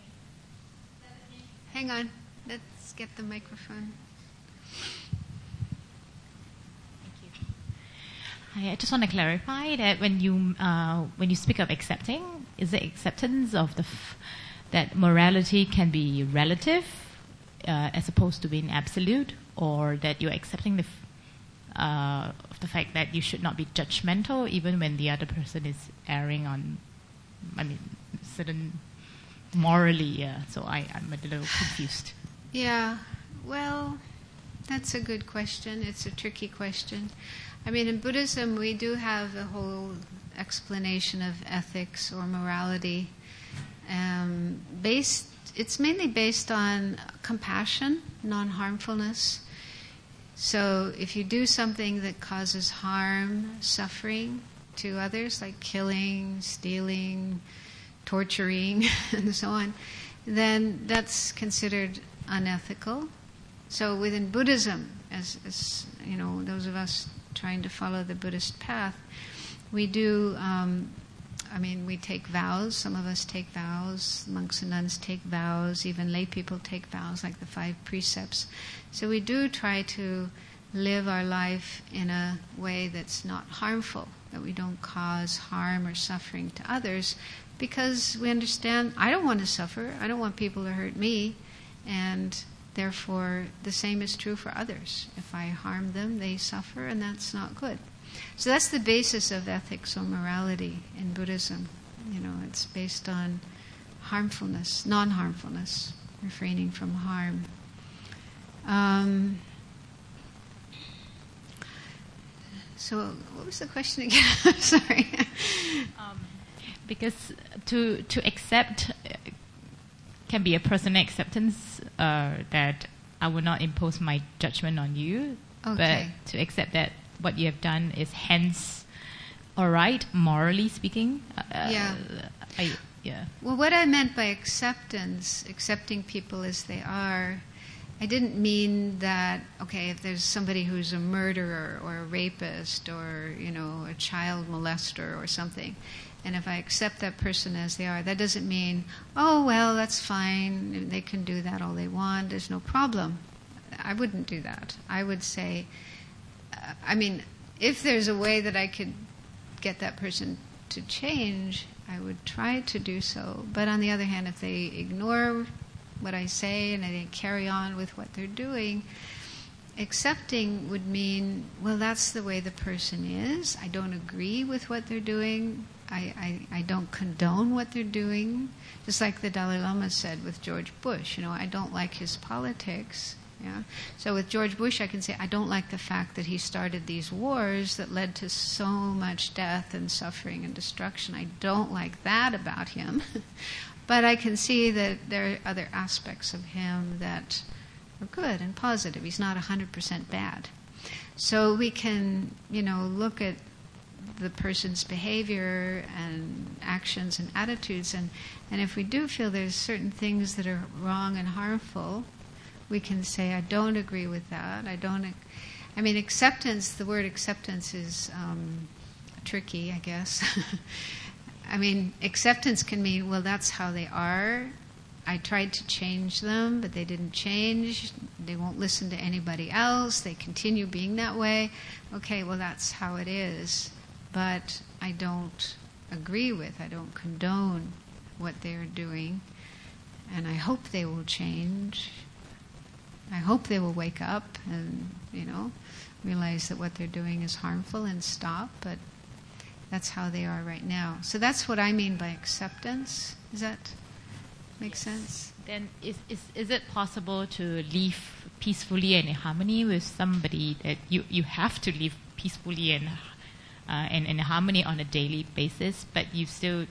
Hang on. Let's get the microphone. Hi, I just want to clarify that when you uh, when you speak of accepting, is it acceptance of the f- that morality can be relative uh, as opposed to being absolute, or that you're accepting the f- uh, of the fact that you should not be judgmental even when the other person is erring on, I mean, certain morally. Yeah. So I, I'm a little confused. Yeah, well, that's a good question. It's a tricky question. I mean, in Buddhism, we do have a whole explanation of ethics or morality. Um, based, it's mainly based on compassion, non-harmfulness. So if you do something that causes harm, suffering to others, like killing, stealing, torturing, and so on, then that's considered unethical. So within Buddhism, as, as you know, those of us trying to follow the Buddhist path, we do, um, I mean, we take vows. Some of us take vows. Monks and nuns take vows. Even lay people take vows, like the five precepts. So we do try to live our life in a way that's not harmful, that we don't cause harm or suffering to others, because we understand, I don't want to suffer. I don't want people to hurt me. And therefore, the same is true for others. If I harm them, they suffer, and that's not good. So that's the basis of ethics or morality in Buddhism. You know, it's based on harmfulness, non-harmfulness, refraining from harm. Um, so, what was the question again? I'm sorry. Um, because to to accept uh, can be a personal acceptance uh, that I will not impose my judgment on you, Okay. but to accept that what you have done is hence all right, morally speaking. Uh, Yeah. I, yeah. Well, what I meant by acceptance, accepting people as they are, I didn't mean that, okay, if there's somebody who's a murderer or a rapist or, you know, a child molester or something, and if I accept that person as they are, that doesn't mean, oh, well, that's fine, they can do that all they want, there's no problem. I wouldn't do that. I would say, uh, I mean, if there's a way that I could get that person to change, I would try to do so. But on the other hand, if they ignore what I say and they carry on with what they're doing, accepting would mean, well, that's the way the person is. I don't agree with what they're doing. I, I, I don't condone what they're doing. Just like the Dalai Lama said with George Bush, you know, I don't like his politics. Yeah. So with George Bush, I can say I don't like the fact that he started these wars that led to so much death and suffering and destruction. I don't like that about him. But I can see that there are other aspects of him that are good and positive. He's not one hundred percent bad. So we can, you know, look at the person's behavior and actions and attitudes, and, and if we do feel there's certain things that are wrong and harmful, we can say, I don't agree with that. I don't, ac- I mean, acceptance, the word acceptance is um, tricky, I guess. I mean, acceptance can mean, well, that's how they are. I tried to change them, but they didn't change. They won't listen to anybody else. They continue being that way. Okay, well, that's how it is. But I don't agree with, I don't condone what they're doing. And I hope they will change. I hope they will wake up and, you know, realize that what they're doing is harmful and stop. But that's how they are right now. So that's what I mean by acceptance. Does that make sense? Then is, is is it possible to live peacefully and in harmony with somebody that you, you have to live peacefully and, uh, and in harmony on a daily basis, but you still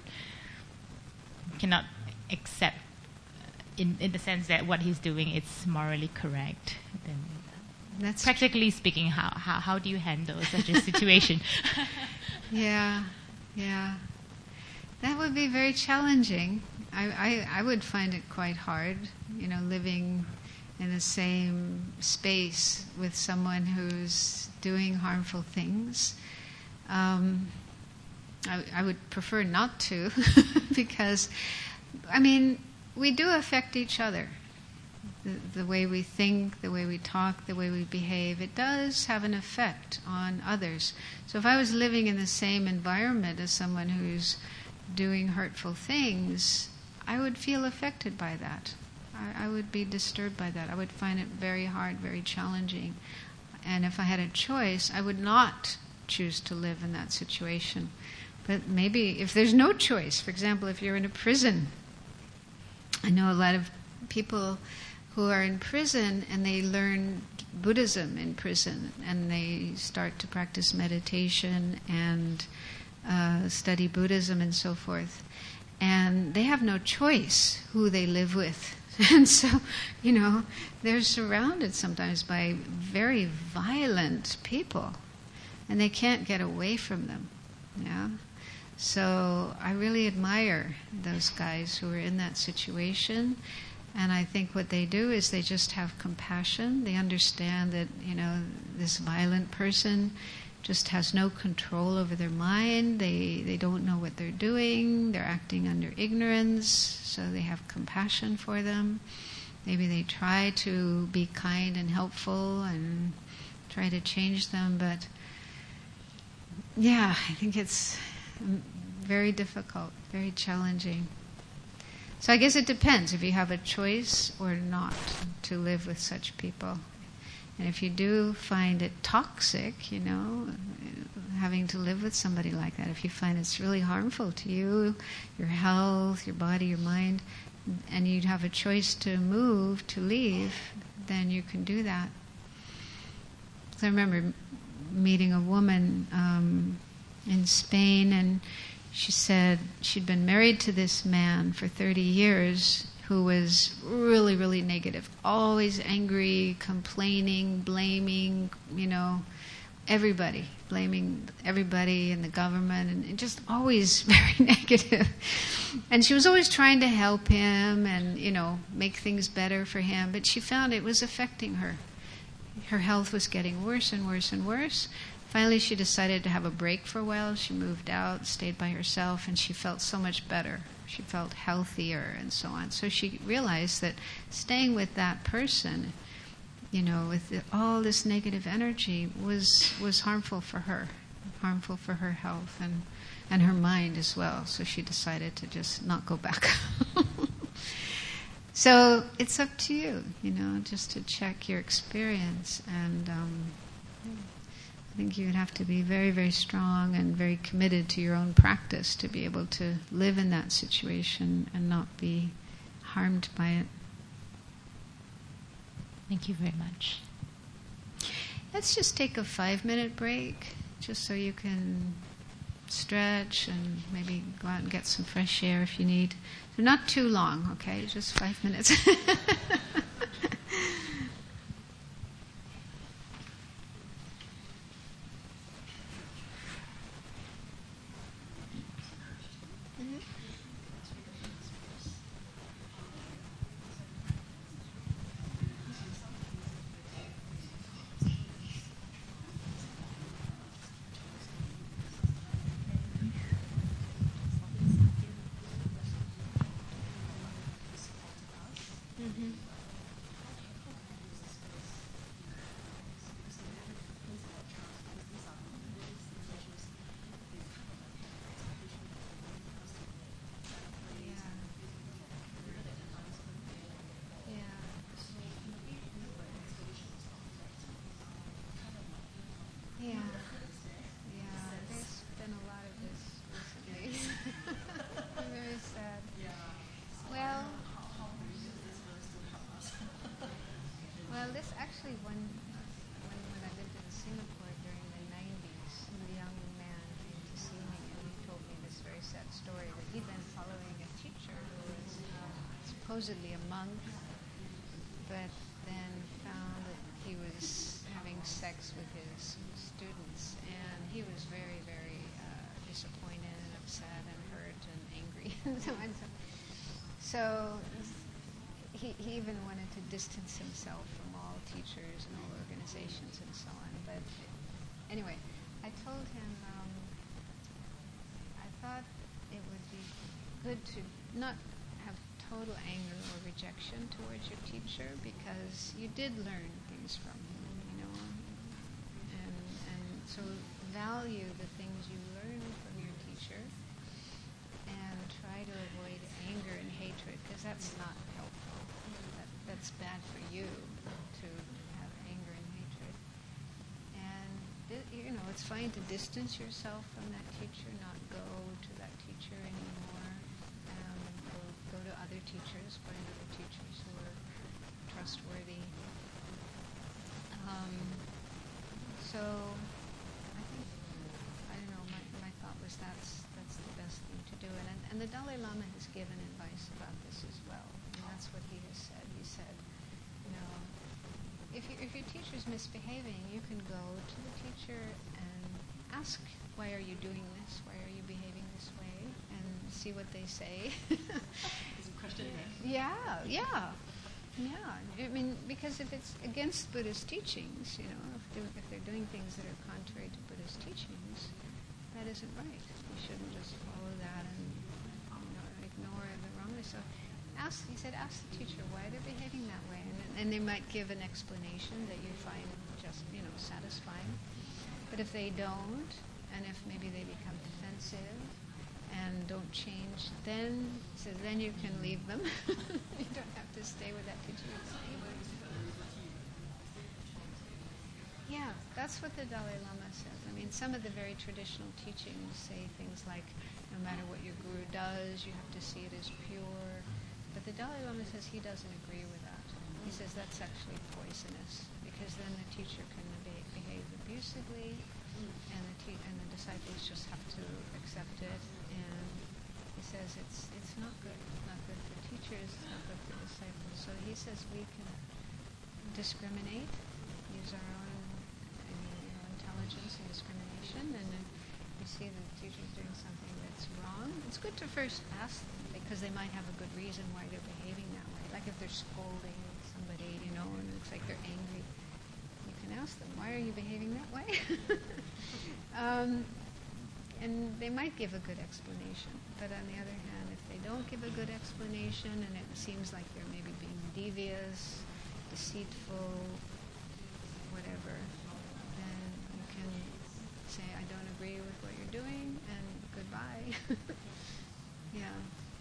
cannot accept in, in the sense that what he's doing is morally correct? Then That's practically speaking, how, how, how do you handle such a situation? Yeah, yeah. That would be very challenging. I, I, I would find it quite hard, you know, living in the same space with someone who's doing harmful things. Um, I, I would prefer not to, because, I mean, we do affect each other. the, the way we think, the way we talk, the way we behave, it does have an effect on others. So if I was living in the same environment as someone who's doing hurtful things, I would feel affected by that. I, I would be disturbed by that. I would find it very hard, very challenging. And if I had a choice, I would not choose to live in that situation. But maybe if there's no choice, for example, if you're in a prison, I know a lot of people who are in prison and they learn Buddhism in prison and they start to practice meditation and uh, study Buddhism and so forth. And they have no choice who they live with. And so, you know, they're surrounded sometimes by very violent people and they can't get away from them. Yeah. So I really admire those guys who are in that situation. And I think what they do is they just have compassion. They understand that, you know, this violent person just has no control over their mind. They they don't know what they're doing. They're acting under ignorance. So they have compassion for them. Maybe they try to be kind and helpful and try to change them. But yeah, I think it's very difficult, very challenging. So I guess it depends if you have a choice or not to live with such people. And if you do find it toxic, you know, having to live with somebody like that, if you find it's really harmful to you, your health, your body, your mind, and you'd have a choice to move, to leave, then you can do that. So I remember meeting a woman um, in Spain, and she said she'd been married to this man for thirty years who was really, really negative, always angry, complaining, blaming, you know, everybody, blaming everybody and the government, and just always very negative. And she was always trying to help him and, you know, make things better for him, but she found it was affecting her. Her health was getting worse and worse and worse. Finally, she decided to have a break for a while. She moved out, stayed by herself, and she felt so much better. She felt healthier and so on. So she realized that staying with that person, you know, with the, all this negative energy was was harmful for her, harmful for her health and, and her mind as well. So she decided to just not go back. So it's up to you, you know, just to check your experience. And um, I think you would have to be very, very strong and very committed to your own practice to be able to live in that situation and not be harmed by it. Thank you very much. Let's just take a five-minute break, just so you can stretch and maybe go out and get some fresh air if you need. So not too long, okay? Just five minutes. Yeah, yeah, there's been a lot of this recently. Very sad. Well, well, this actually one, when, when I lived in Singapore during the nineties, a young man came to see me and he told me this very sad story that he'd been following a teacher who was supposedly a monk, but then found that he was having sex with his students, and he was very, very uh, disappointed and upset and hurt and angry and so on. So he, he even wanted to distance himself from all teachers and all organizations and so on. But anyway, I told him um, I thought it would be good to not have total anger or rejection towards your teacher, because you did learn things from him, you know. And, and so value the things you learn from your teacher and try to avoid anger and hatred, because that's not helpful. That, that's bad for you to have anger and hatred. And, you know, it's fine to distance yourself from that teacher, not go to that teacher anymore. Um, go, go to other teachers, find other teachers who are trustworthy. Um, so, I think, I don't know, my, my thought was that's that's the best thing to do. And, and the Dalai Lama has given advice about this as well. And that's what he has said. He said, you know, if, you, if your teacher's misbehaving, you can go to the teacher and ask, why are you doing this? Why are you behaving this way? And see what they say. Is it questioning? Yeah, yeah. Yeah, I mean, because if it's against Buddhist teachings, you know, if they're, if they're doing things that are contrary to Buddhist teachings, that isn't right. You shouldn't just follow that and, you know, ignore the wrongness. So, ask. He said, ask the teacher why they're behaving that way, and, and they might give an explanation that you find just, you know, satisfying. But if they don't, and if maybe they become defensive and don't change, then so then you can leave them. You don't have to stay with that teacher. Yeah, that's what the Dalai Lama says. I mean, some of the very traditional teachings say things like, no matter what your guru does, you have to see it as pure. But the Dalai Lama says he doesn't agree with that. He says that's actually poisonous, because then the teacher can be- behave abusively, and the te- and the disciples just have to accept it. And he says it's it's not good. It's not good for teachers. It's not good for disciples. So he says we can discriminate, use our own you know, intelligence and discrimination, and then we see the teacher's doing something that's wrong. It's good to first ask them, because they might have a good reason why they're behaving that way. Like if they're scolding somebody, you know, and it looks like they're angry, you can ask them, why are you behaving that way? um, and they might give a good explanation. But on the other hand, if they don't give a good explanation and it seems like they're maybe being devious, deceitful, whatever, then you can say, I don't agree with what you're doing, and goodbye. Yeah.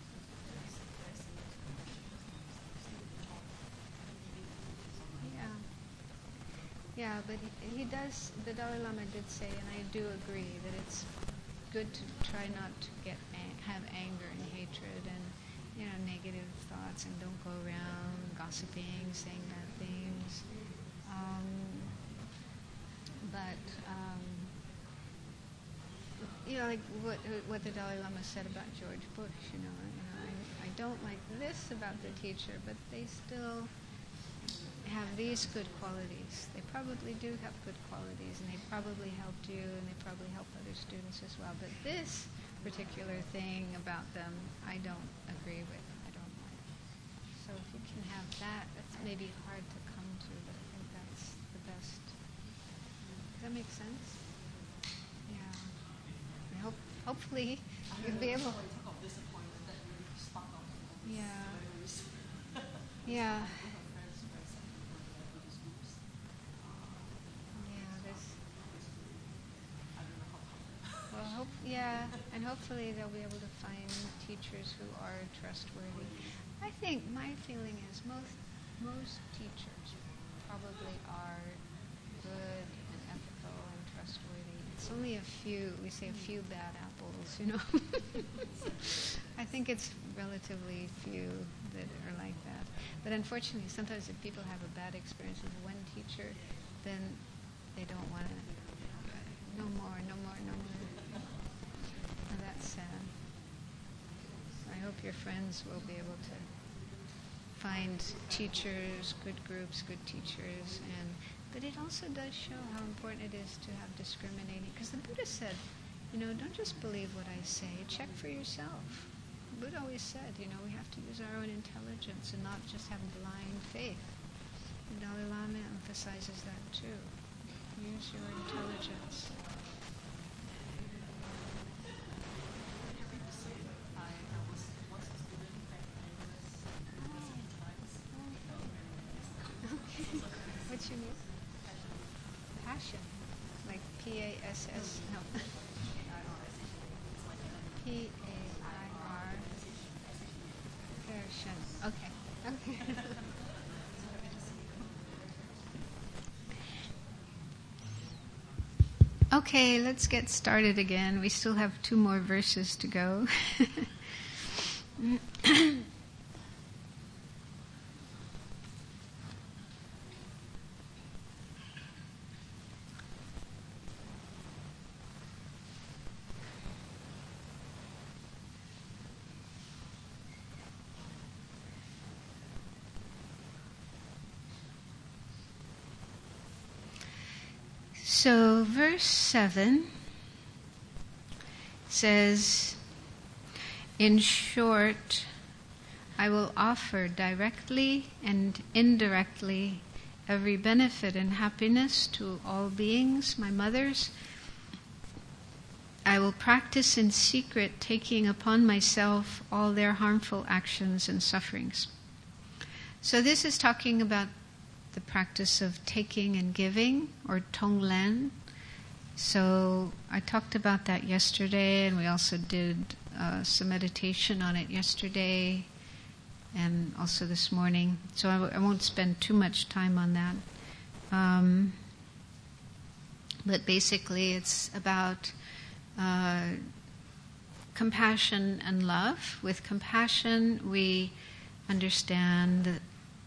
Yeah. Yeah, but he, he does, the Dalai Lama did say, and I do agree, that it's good to try not to get ang- have anger and hatred and, you know, negative thoughts, and don't go around gossiping, saying bad things. Um, but, um, you know, like what what the Dalai Lama said about George Bush, you know, you know I, I don't like this about the teacher, but they still have these good qualities. They probably do have good qualities, and they probably helped you, and they probably help other students as well. But this particular thing about them, I don't agree with. I don't like. So if you can have that, that's maybe hard to come to, but I think that's the best. Does that make sense? Yeah. I hope, hopefully, you'll be able. Yeah. Yeah. Yeah. There's. Well, hope. Yeah, and hopefully they'll be able to find teachers who are trustworthy. I think my feeling is most most teachers probably are good and ethical and trustworthy. It's only a few, we say a few bad apples, you know. I think it's relatively few that are like that. But unfortunately, sometimes if people have a bad experience with one teacher, then they don't want to, no more, no more, no more. Well, that's sad. So I hope your friends will be able to find teachers, good groups, good teachers, and but it also does show how important it is to have discriminating, because the Buddha said, you know, don't just believe what I say, check for yourself. The Buddha always said, you know, we have to use our own intelligence and not just have blind faith. The Dalai Lama emphasizes that too. Use your intelligence. What's your name? Passion. Like P A S S. No. P A I R. Passion. Okay. Okay. Okay, let's get started again. We still have two more verses to go. So, verse seven says, in short, I will offer directly and indirectly every benefit and happiness to all beings, my mothers. I will practice in secret, taking upon myself all their harmful actions and sufferings. So this is talking about the practice of taking and giving, or Tonglen. So I talked about that yesterday, and we also did uh, some meditation on it yesterday, and also this morning. So I, w- I won't spend too much time on that. Um, but basically it's about uh, compassion and love. With compassion, we understand that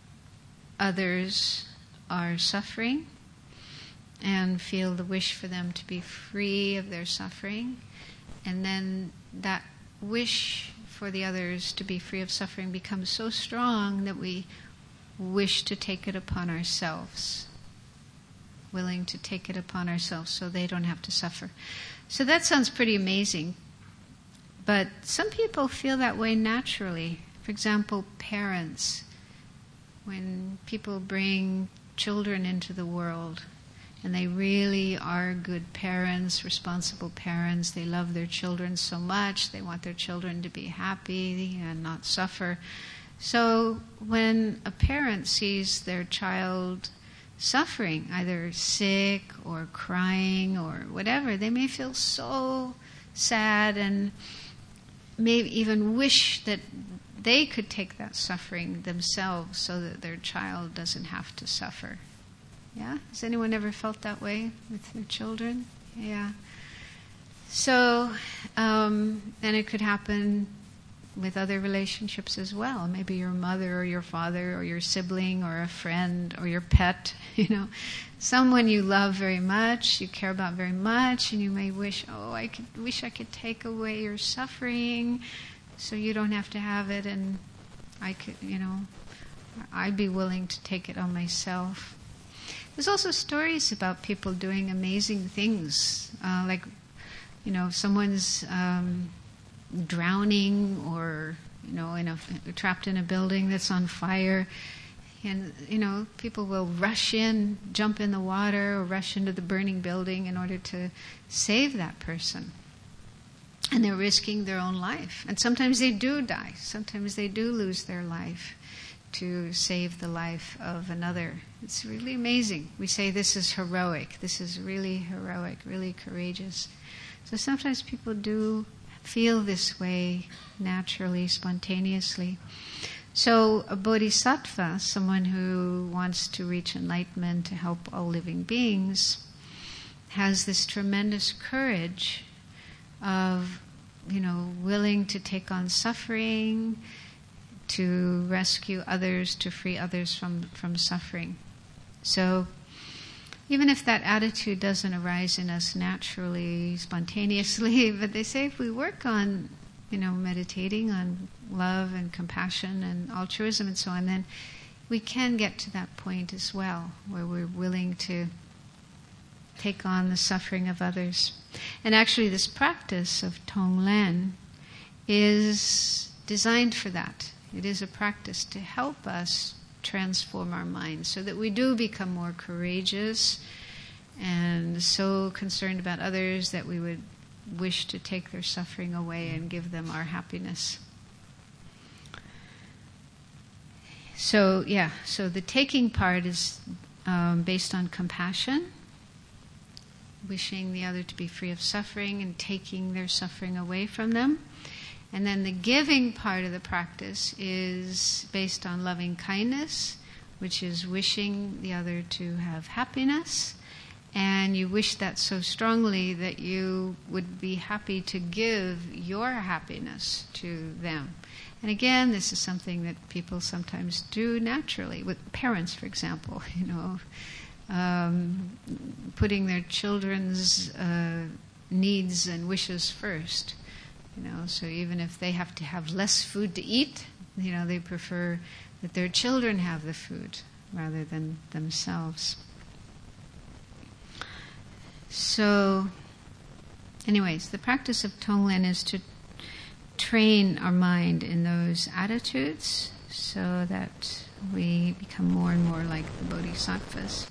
others are suffering and feel the wish for them to be free of their suffering. And then that wish for the others to be free of suffering becomes so strong that we wish to take it upon ourselves, willing to take it upon ourselves so they don't have to suffer. So that sounds pretty amazing. But some people feel that way naturally. For example, parents. When people bring children into the world and they really are good parents, responsible parents, they love their children so much, they want their children to be happy and not suffer. So when a parent sees their child suffering, either sick or crying or whatever, they may feel so sad and may even wish that they could take that suffering themselves so that their child doesn't have to suffer. Yeah? Has anyone ever felt that way with their children? Yeah. So, um, and it could happen with other relationships as well. Maybe your mother or your father or your sibling or a friend or your pet, you know. Someone you love very much, you care about very much, and you may wish, oh, I could wish I could take away your suffering so you don't have to have it, and I could, you know, I'd be willing to take it on myself. There's also stories about people doing amazing things, uh, like, you know, someone's um, drowning or, you know, in a, trapped in a building that's on fire, and, you know, people will rush in, jump in the water, or rush into the burning building in order to save that person. And they're risking their own life. And sometimes they do die. Sometimes they do lose their life to save the life of another. It's really amazing. We say this is heroic. This is really heroic, really courageous. So sometimes people do feel this way naturally, spontaneously. So a bodhisattva, someone who wants to reach enlightenment to help all living beings, has this tremendous courage of, you know, willing to take on suffering, to rescue others, to free others from, from suffering. So even if that attitude doesn't arise in us naturally, spontaneously, but they say if we work on, you know, meditating on love and compassion and altruism and so on, then we can get to that point as well, where we're willing to take on the suffering of others. And actually this practice of Tonglen is designed for that. It is a practice to help us transform our minds so that we do become more courageous and so concerned about others that we would wish to take their suffering away and give them our happiness. So, yeah, so the taking part is um, based on compassion, wishing the other to be free of suffering and taking their suffering away from them. And then the giving part of the practice is based on loving kindness, which is wishing the other to have happiness. And you wish that so strongly that you would be happy to give your happiness to them. And again, this is something that people sometimes do naturally, with parents, for example, you know, um, putting their children's uh, needs and wishes first. You know, so even if they have to have less food to eat, you know, they prefer that their children have the food rather than themselves. So, anyways, the practice of Tonglen is to train our mind in those attitudes so that we become more and more like the bodhisattvas.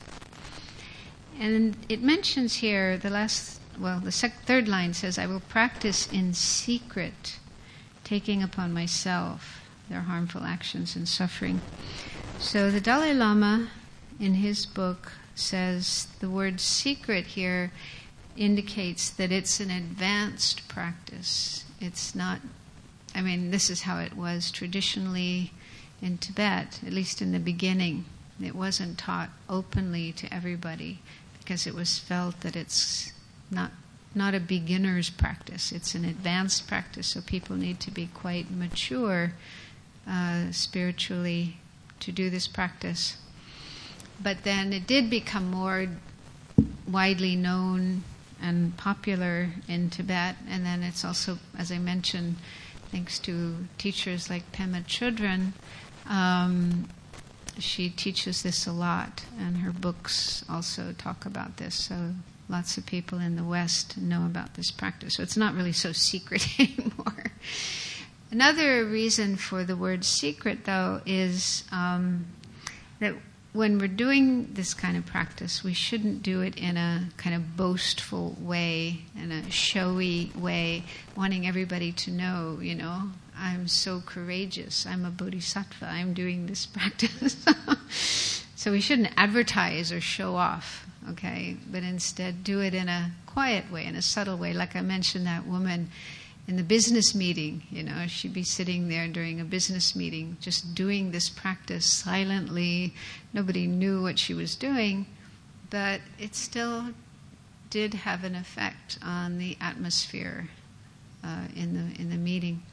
And it mentions here, the last, well, the sec- third line says, I will practice in secret, taking upon myself their harmful actions and suffering. So the Dalai Lama, in his book, says the word secret here indicates that it's an advanced practice. It's not, I mean, this is how it was traditionally in Tibet, at least in the beginning. It wasn't taught openly to everybody because it was felt that it's not not a beginner's practice. It's an advanced practice, so people need to be quite mature uh, spiritually to do this practice. But then it did become more widely known and popular in Tibet, and then it's also, as I mentioned, thanks to teachers like Pema Chodron, um, she teaches this a lot, and her books also talk about this, so lots of people in the West know about this practice. So it's not really so secret anymore. Another reason for the word secret, though, is um, that when we're doing this kind of practice, we shouldn't do it in a kind of boastful way, in a showy way, wanting everybody to know, you know, I'm so courageous, I'm a bodhisattva, I'm doing this practice. So we shouldn't advertise or show off, okay? But instead do it in a quiet way, in a subtle way. Like I mentioned, that woman in the business meeting, you know, she'd be sitting there during a business meeting, just doing this practice silently. Nobody knew what she was doing, but it still did have an effect on the atmosphere uh, in the in the meeting.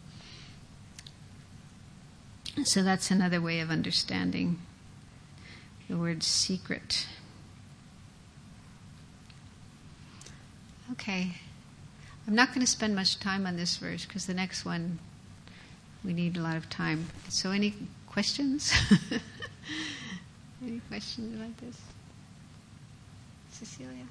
So that's another way of understanding the word secret. Okay. I'm not going to spend much time on this verse because the next one we need a lot of time. So any questions? Any questions about this? Cecilia?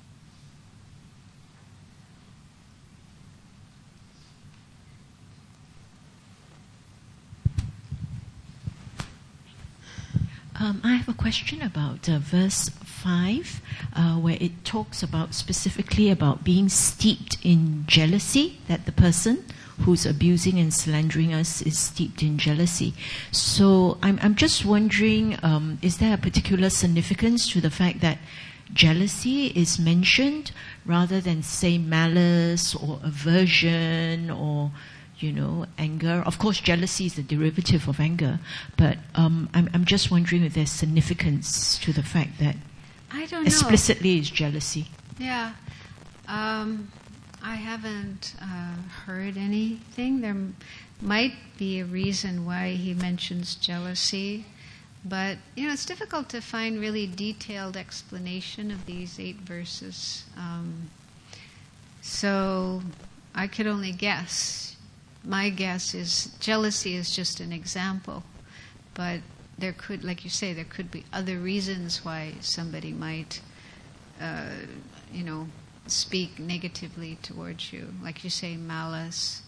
Um, I have a question about uh, verse five, uh, where it talks about specifically about being steeped in jealousy, that the person who's abusing and slandering us is steeped in jealousy. So I'm, I'm just wondering, um, is there a particular significance to the fact that jealousy is mentioned rather than, say, malice or aversion or, you know, anger? Of course, jealousy is a derivative of anger, but um, I'm, I'm just wondering if there's significance to the fact that I don't know. Explicitly is jealousy. Yeah. Um, I haven't uh, heard anything. There m- might be a reason why he mentions jealousy, but, you know, it's difficult to find really detailed explanation of these eight verses. Um, so I could only guess. My guess is jealousy is just an example, but there could, like you say, there could be other reasons why somebody might, uh, you know, speak negatively towards you. Like you say, malice.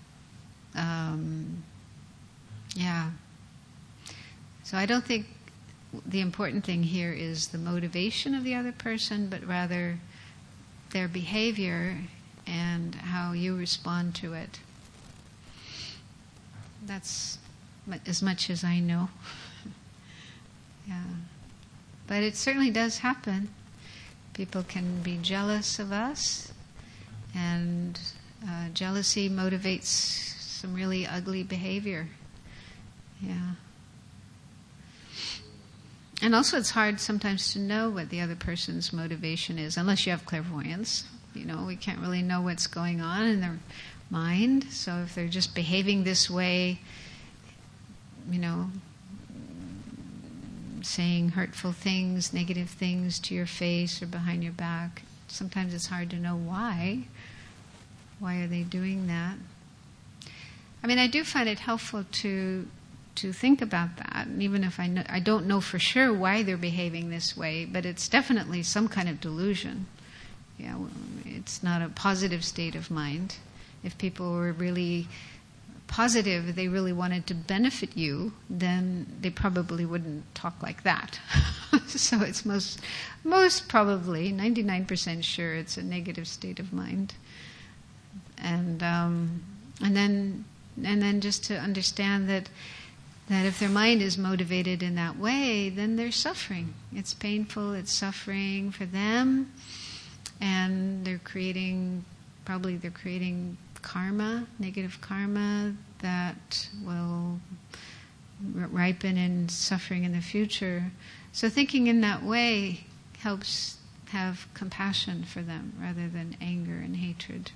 Um, yeah. So I don't think the important thing here is the motivation of the other person, but rather their behavior and how you respond to it. That's as much as I know. Yeah. But it certainly does happen. People can be jealous of us, and uh, jealousy motivates some really ugly behavior. Yeah. And also it's hard sometimes to know what the other person's motivation is, unless you have clairvoyance. You know, we can't really know what's going on in their mind. So if they're just behaving this way, you know, saying hurtful things, negative things to your face or behind your back, sometimes it's hard to know why. Why are they doing that? I mean, I do find it helpful to to think about that, and even if I know, I don't know for sure why they're behaving this way, but it's definitely some kind of delusion. Yeah, it's not a positive state of mind. If people were really positive, they really wanted to benefit you, then they probably wouldn't talk like that. So it's most most probably ninety-nine percent sure it's a negative state of mind. And um, and then and then just to understand that that if their mind is motivated in that way, then they're suffering. It's painful, it's suffering for them, and they're creating, probably they're creating karma, negative karma, that will ripen in suffering in the future. So thinking in that way helps have compassion for them rather than anger and hatred.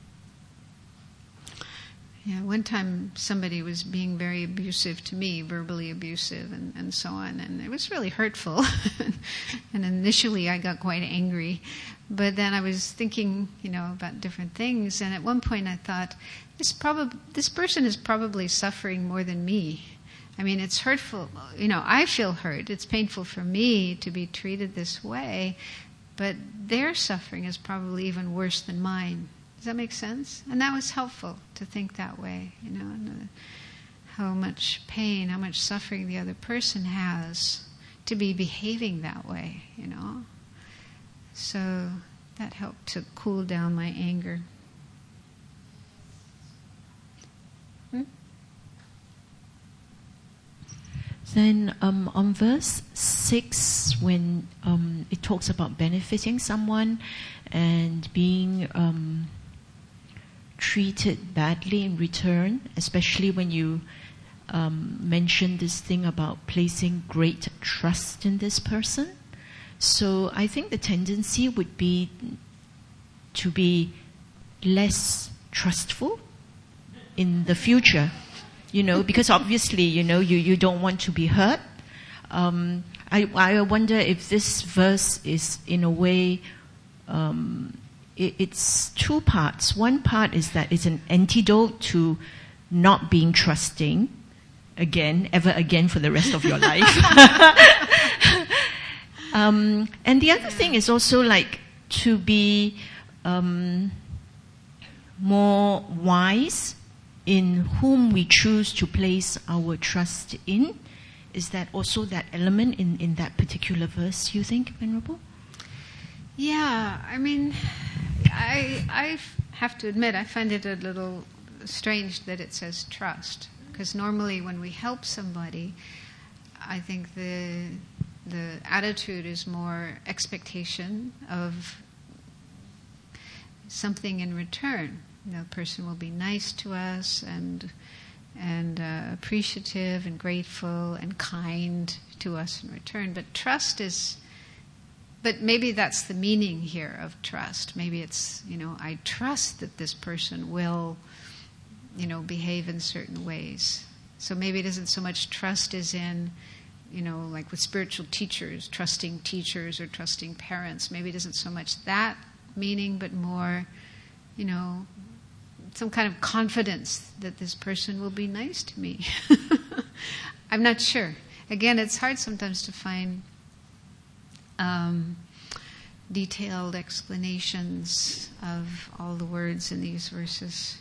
Yeah, one time somebody was being very abusive to me, verbally abusive and, and so on, and it was really hurtful. And initially I got quite angry, but then I was thinking, you know, about different things, and at one point I thought, this probably this person is probably suffering more than me. I mean, it's hurtful, you know, I feel hurt, it's painful for me to be treated this way, but their suffering is probably even worse than mine. Does that make sense? And that was helpful to think that way, you know, and, uh, how much pain, how much suffering the other person has to be behaving that way, you know. So that helped to cool down my anger. Hmm? Then um, on verse six, when um, it talks about benefiting someone and being um, treated badly in return, especially when you um, mention this thing about placing great trust in this person. So I think the tendency would be to be less trustful in the future, you know, because obviously, you know, you, you don't want to be hurt. Um, I, I wonder if this verse is in a way, um, it, it's two parts. One part is that it's an antidote to not being trusting again, ever again for the rest of your life. um, and the other thing is also like to be um, more wise in whom we choose to place our trust in. Is that also that element in, in that particular verse, you think, Venerable? Yeah, I mean, I I have to admit, I find it a little strange that it says trust, because normally when we help somebody, I think the the attitude is more expectation of something in return. You know, the person will be nice to us and and uh, appreciative and grateful and kind to us in return. But trust is, but maybe that's the meaning here of trust. Maybe it's, you know, I trust that this person will, you know, behave in certain ways. So maybe it isn't so much trust as in, you know, like with spiritual teachers, trusting teachers or trusting parents. Maybe it isn't so much that meaning, but more, you know, some kind of confidence that this person will be nice to me. I'm not sure. Again, it's hard sometimes to find um, detailed explanations of all the words in these verses.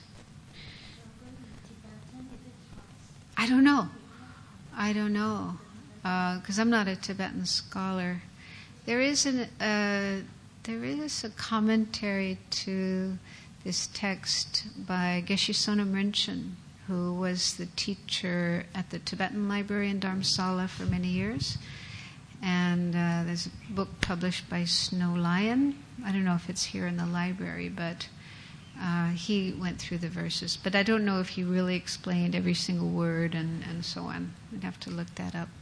I don't know. I don't know. Because uh, I'm not a Tibetan scholar. There is an uh, there is a commentary to this text by Geshe Sonam Rinchen, who was the teacher at the Tibetan Library in Dharamsala for many years. And uh, there's a book published by Snow Lion. I don't know if it's here in the library, but uh, he went through the verses. But I don't know if he really explained every single word and, and so on. We'd have to look that up.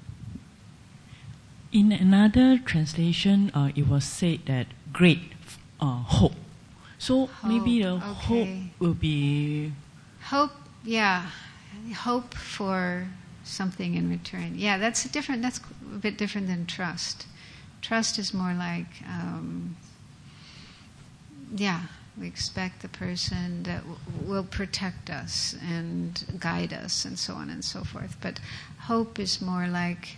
In another translation, uh, it was said that great uh, hope. So Hope, maybe the okay. hope will be Hope, yeah. Hope for something in return. Yeah, that's a different, that's a bit different than trust. Trust is more like, um, yeah, we expect the person that w- will protect us and guide us and so on and so forth. But hope is more like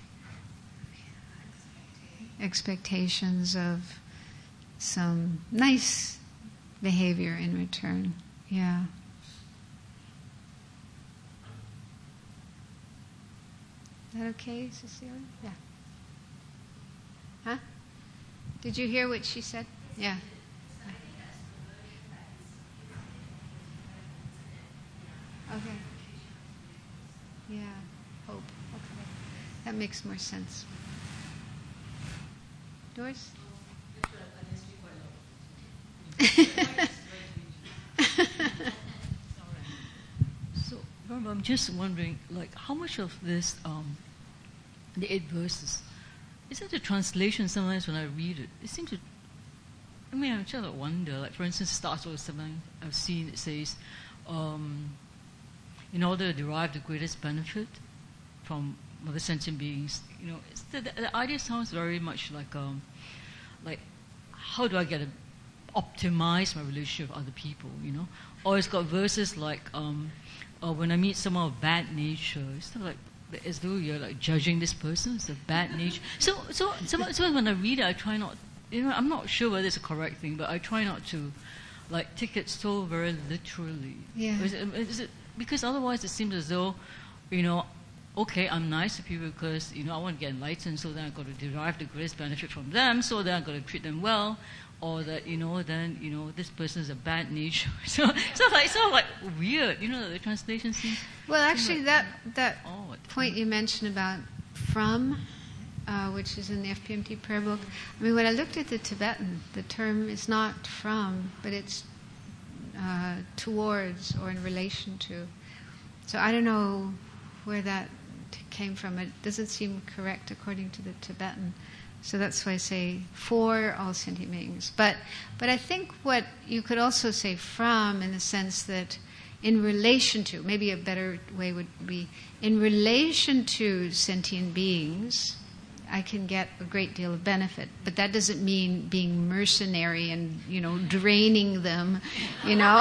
expectations of some nice behavior in return. Yeah. Is that okay, Cecilia? Yeah. Huh? Did you hear what she said? Yeah. Okay. Yeah. Hope. Okay. That makes more sense. Doris? So, Venerable, I'm just wondering, like, how much of this, um, the eight verses, is that the translation? Sometimes when I read it, it seems to. I mean, I'm just wonder. Like, for instance, starts with something I've seen. It says, um, in order to derive the greatest benefit from other sentient beings, you know, it's the, the, the idea sounds very much like, um, like, how do I get a optimize my relationship with other people, you know? Or it's got verses like, um, uh, when I meet someone of bad nature, it's not like as though you're like judging this person. It's a bad nature. So, so, so, so when I read it, I try not. You know, I'm not sure whether it's a correct thing, but I try not to, like, take it so very literally. Yeah. Is it, is it, because otherwise, it seems as though, you know, okay, I'm nice to people because you know I want to get enlightened, so then I've got to derive the greatest benefit from them. So then I've got to treat them well. Or that, you know, then, you know, this person is a bad nature. So it's so like, so like weird, you know, the translation seems... Well, actually, like that that odd. point you mentioned about from, uh, which is in the F P M T prayer book, I mean, when I looked at the Tibetan, the term is not from, but it's uh, towards or in relation to. So I don't know where that t- came from. It doesn't seem correct according to the Tibetan. So that's why I say for all sentient beings. But but I think what you could also say from, in the sense that in relation to, maybe a better way would be, in relation to sentient beings, I can get a great deal of benefit. But that doesn't mean being mercenary and, you know, draining them, you know.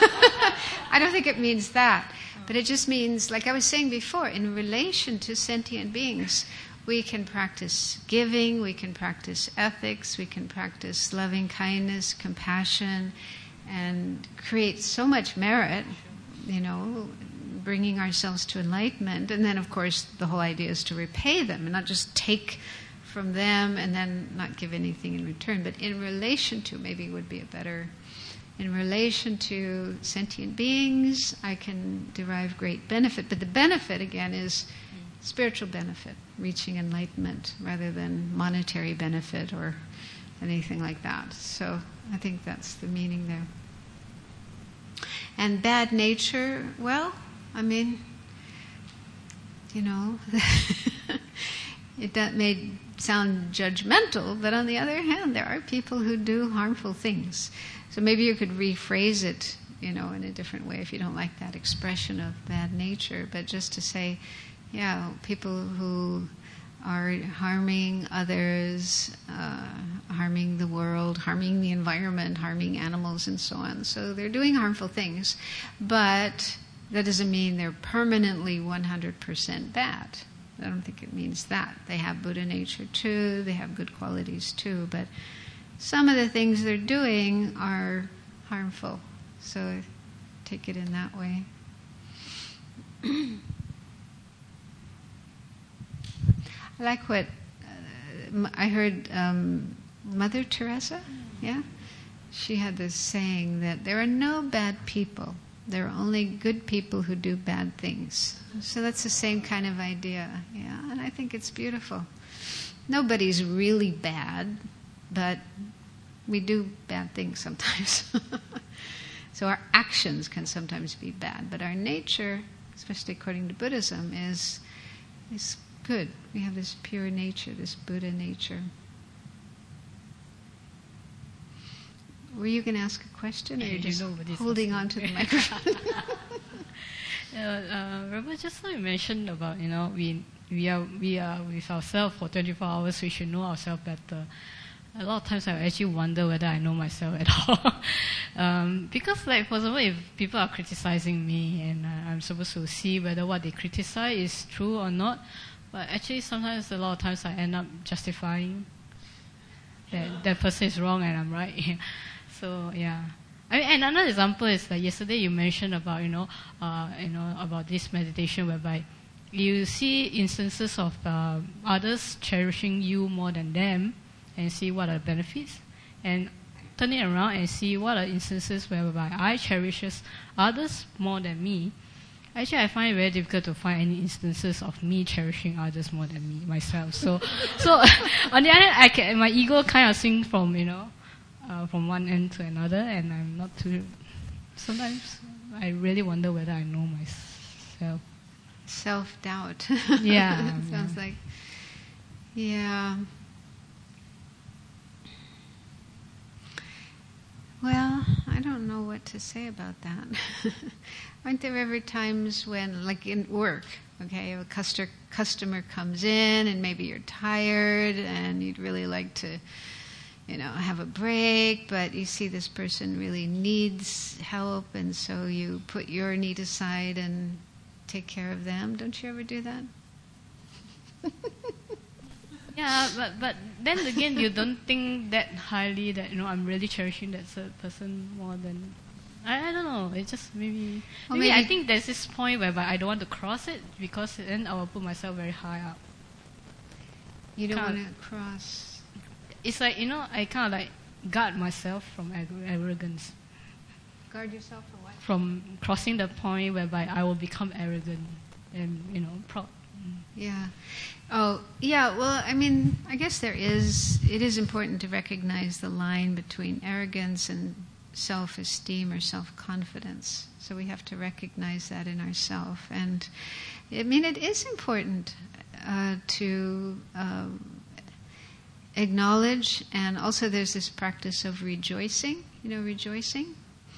I don't think it means that. But it just means, like I was saying before, in relation to sentient beings, we can practice giving, we can practice ethics, we can practice loving kindness, compassion, and create so much merit, you know, bringing ourselves to enlightenment. And then, of course, the whole idea is to repay them and not just take from them and then not give anything in return. But in relation to, maybe would be a better, in relation to sentient beings, I can derive great benefit. But the benefit, again, is spiritual benefit, reaching enlightenment, rather than monetary benefit or anything like that. So I think that's the meaning there. And bad nature, well, I mean, you know, it that may sound judgmental, but on the other hand, there are people who do harmful things. So maybe you could rephrase it, you know, in a different way if you don't like that expression of bad nature, but just to say, yeah, people who are harming others, uh, harming the world, harming the environment, harming animals, and so on. So they're doing harmful things, but that doesn't mean they're permanently one hundred percent bad. I don't think it means that. They have Buddha nature too, they have good qualities too, but some of the things they're doing are harmful. So take it in that way. I like what uh, I heard um, Mother Teresa, yeah? She had this saying that there are no bad people. There are only good people who do bad things. So that's the same kind of idea, yeah? And I think it's beautiful. nobody's really bad, but we do bad things sometimes. So our actions can sometimes be bad, but our nature, especially according to Buddhism, is is good. We have this pure nature, this Buddha nature. Were you going to ask a question, or you're just holding on to the microphone? Yeah, uh, Rabbi, just now you mentioned about, you know, we we are we are with ourselves for twenty-four hours. We should know ourselves better. A lot of times I actually wonder whether I know myself at all. um, because, like, for example, if people are criticizing me and uh, I'm supposed to see whether what they criticize is true or not, but actually sometimes, a lot of times, I end up justifying that that person is wrong and I'm right. So, yeah. I mean, and another example is that yesterday you mentioned about, you know, uh, you know, about this meditation whereby you see instances of uh, others cherishing you more than them, and see what are the benefits, and turn it around and see what are instances whereby I cherishes others more than me. Actually, I find it very difficult to find any instances of me cherishing others more than me myself. So, so on the other hand, I can, my ego kind of swings from, you know, uh, from one end to another, and I'm not too. Sometimes I really wonder whether I know myself. Self-doubt. Yeah, sounds yeah. like. Yeah. Well, I don't know what to say about that. Aren't there ever times when, like in work, okay, a customer customer comes in and maybe you're tired and you'd really like to, you know, have a break, but you see this person really needs help, and so you put your need aside and take care of them. Don't you ever do that? Yeah, but but then again, you don't think that highly that, you know, I'm really cherishing that certain person more than I, I don't know. It's just maybe Or maybe, maybe- I think there's this point whereby I don't want to cross it, because then I will put myself very high up. You don't Can't- want to cross. It's like, you know, I kind of like guard myself from ag- arrogance, Guard yourself for what? from crossing the point whereby I will become arrogant and, you know, proud. Yeah. Oh, yeah. Well, I mean, I guess there is. It is important to recognize the line between arrogance and self-esteem or self-confidence. So we have to recognize that in ourselves. And I mean, it is important uh, to um, acknowledge. And also, there's this practice of rejoicing. You know, rejoicing,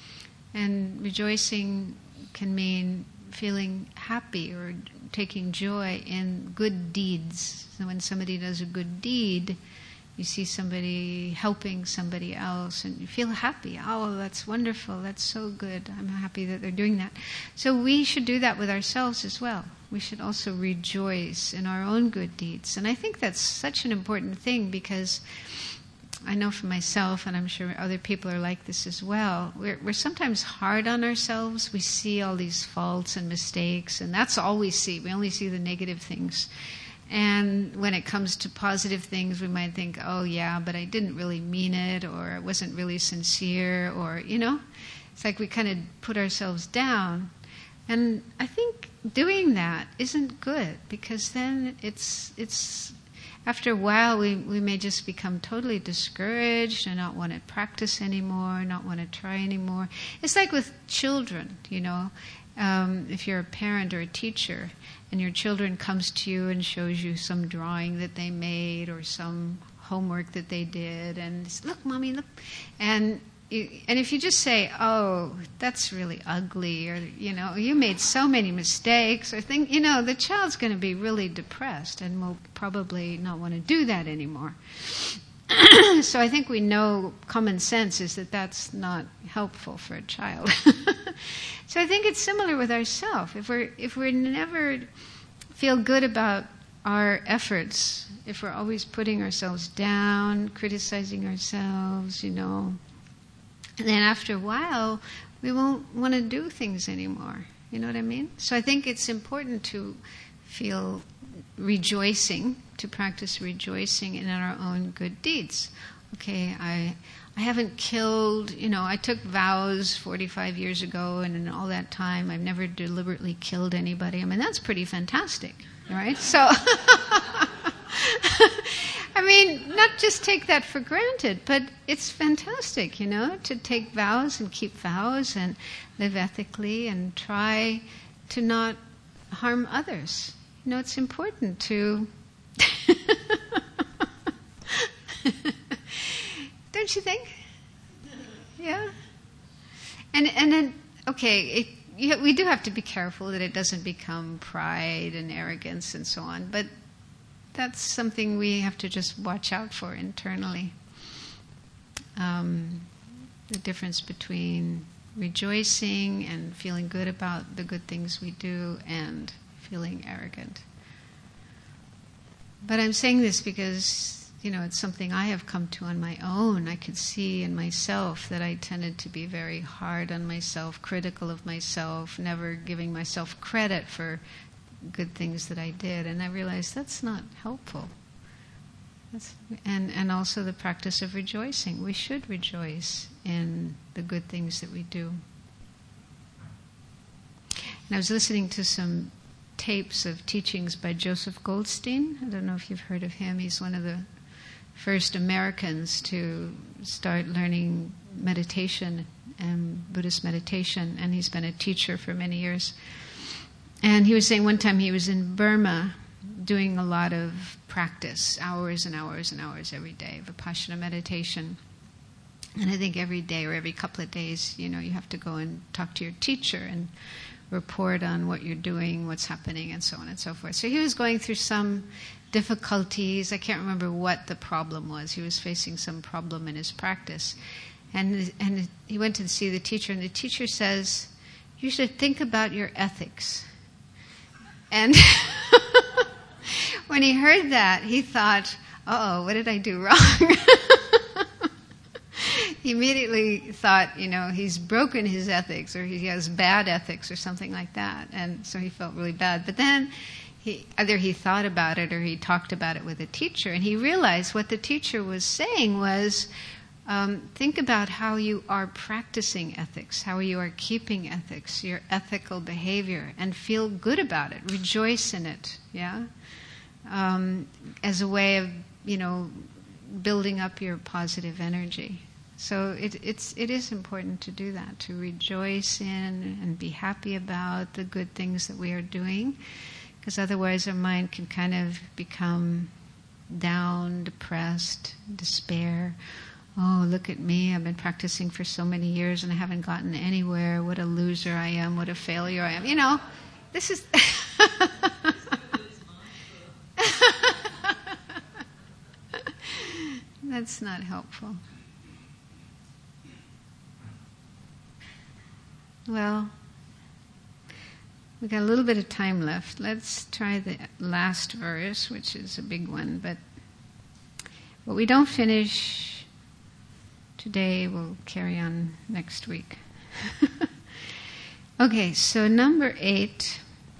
and rejoicing can mean feeling happy or taking joy in good deeds. So when somebody does a good deed, you see somebody helping somebody else and you feel happy. Oh, that's wonderful. That's so good. I'm happy that they're doing that. So we should do that with ourselves as well. We should also rejoice in our own good deeds. And I think that's such an important thing, because I know for myself, and I'm sure other people are like this as well, we're, we're sometimes hard on ourselves. We see all these faults and mistakes, and that's all we see. We only see the negative things. And when it comes to positive things, we might think, oh yeah, but I didn't really mean it, or it wasn't really sincere, or, you know, it's like we kind of put ourselves down. And I think doing that isn't good, because then it's it's after a while, we, we may just become totally discouraged and not want to practice anymore, not want to try anymore. It's like with children, you know. Um, if you're a parent or a teacher, and your children comes to you and shows you some drawing that they made or some homework that they did, and it's, look, Mommy, look. And you, and if you just say, oh, that's really ugly, or, you know, you made so many mistakes, or think, you know, the child's going to be really depressed and will probably not want to do that anymore. So I think we know common sense is that that's not helpful for a child. So I think it's similar with ourselves. If we're if we never feel good about our efforts, if we're always putting ourselves down, criticizing ourselves, you know, and then after a while, we won't want to do things anymore. You know what I mean? So I think it's important to feel rejoicing, to practice rejoicing in our own good deeds. Okay, I I haven't killed, you know, I took vows forty-five years ago, and in all that time I've never deliberately killed anybody. I mean, that's pretty fantastic, right? So I mean, not just take that for granted, but it's fantastic, you know, to take vows and keep vows and live ethically and try to not harm others. You know, it's important to... Don't you think? Yeah? And and then, okay, it, you, we do have to be careful that it doesn't become pride and arrogance and so on, but that's something we have to just watch out for internally. Um, the difference between rejoicing and feeling good about the good things we do and feeling arrogant. But I'm saying this because, you know, it's something I have come to on my own. I could see in myself that I tended to be very hard on myself, critical of myself, never giving myself credit for good things that I did. And I realized that's not helpful. That's, and, and also the practice of rejoicing. We should rejoice in the good things that we do. And I was listening to some tapes of teachings by Joseph Goldstein. I don't know if you've heard of him. He's one of the first Americans to start learning meditation and Buddhist meditation, and he's been a teacher for many years. And he was saying one time he was in Burma doing a lot of practice, hours and hours and hours every day, Vipassana meditation. And I think every day or every couple of days, you know, you have to go and talk to your teacher and report on what you're doing, what's happening, and so on and so forth. So he was going through some difficulties. I can't remember what the problem was. He was facing some problem in his practice. And, and he went to see the teacher, and the teacher says, you should think about your ethics. And when he heard that, he thought, uh-oh, what did I do wrong? He immediately thought, you know, he's broken his ethics, or he has bad ethics or something like that. And so he felt really bad. But then he, either he thought about it or he talked about it with a teacher, and he realized what the teacher was saying was, um, think about how you are practicing ethics, how you are keeping ethics, your ethical behavior, and feel good about it. Rejoice in it, yeah? Um, as a way of, you know, building up your positive energy. So it, it's, it is important to do that, to rejoice in and be happy about the good things that we are doing, because otherwise our mind can kind of become down, depressed, despair. Oh, look at me, I've been practicing for so many years and I haven't gotten anywhere. What a loser I am, what a failure I am. You know, this is... That's not helpful. Well, we've got a little bit of time left. Let's try the last verse, which is a big one. But what we don't finish today, we'll carry on next week. Okay, so number eight.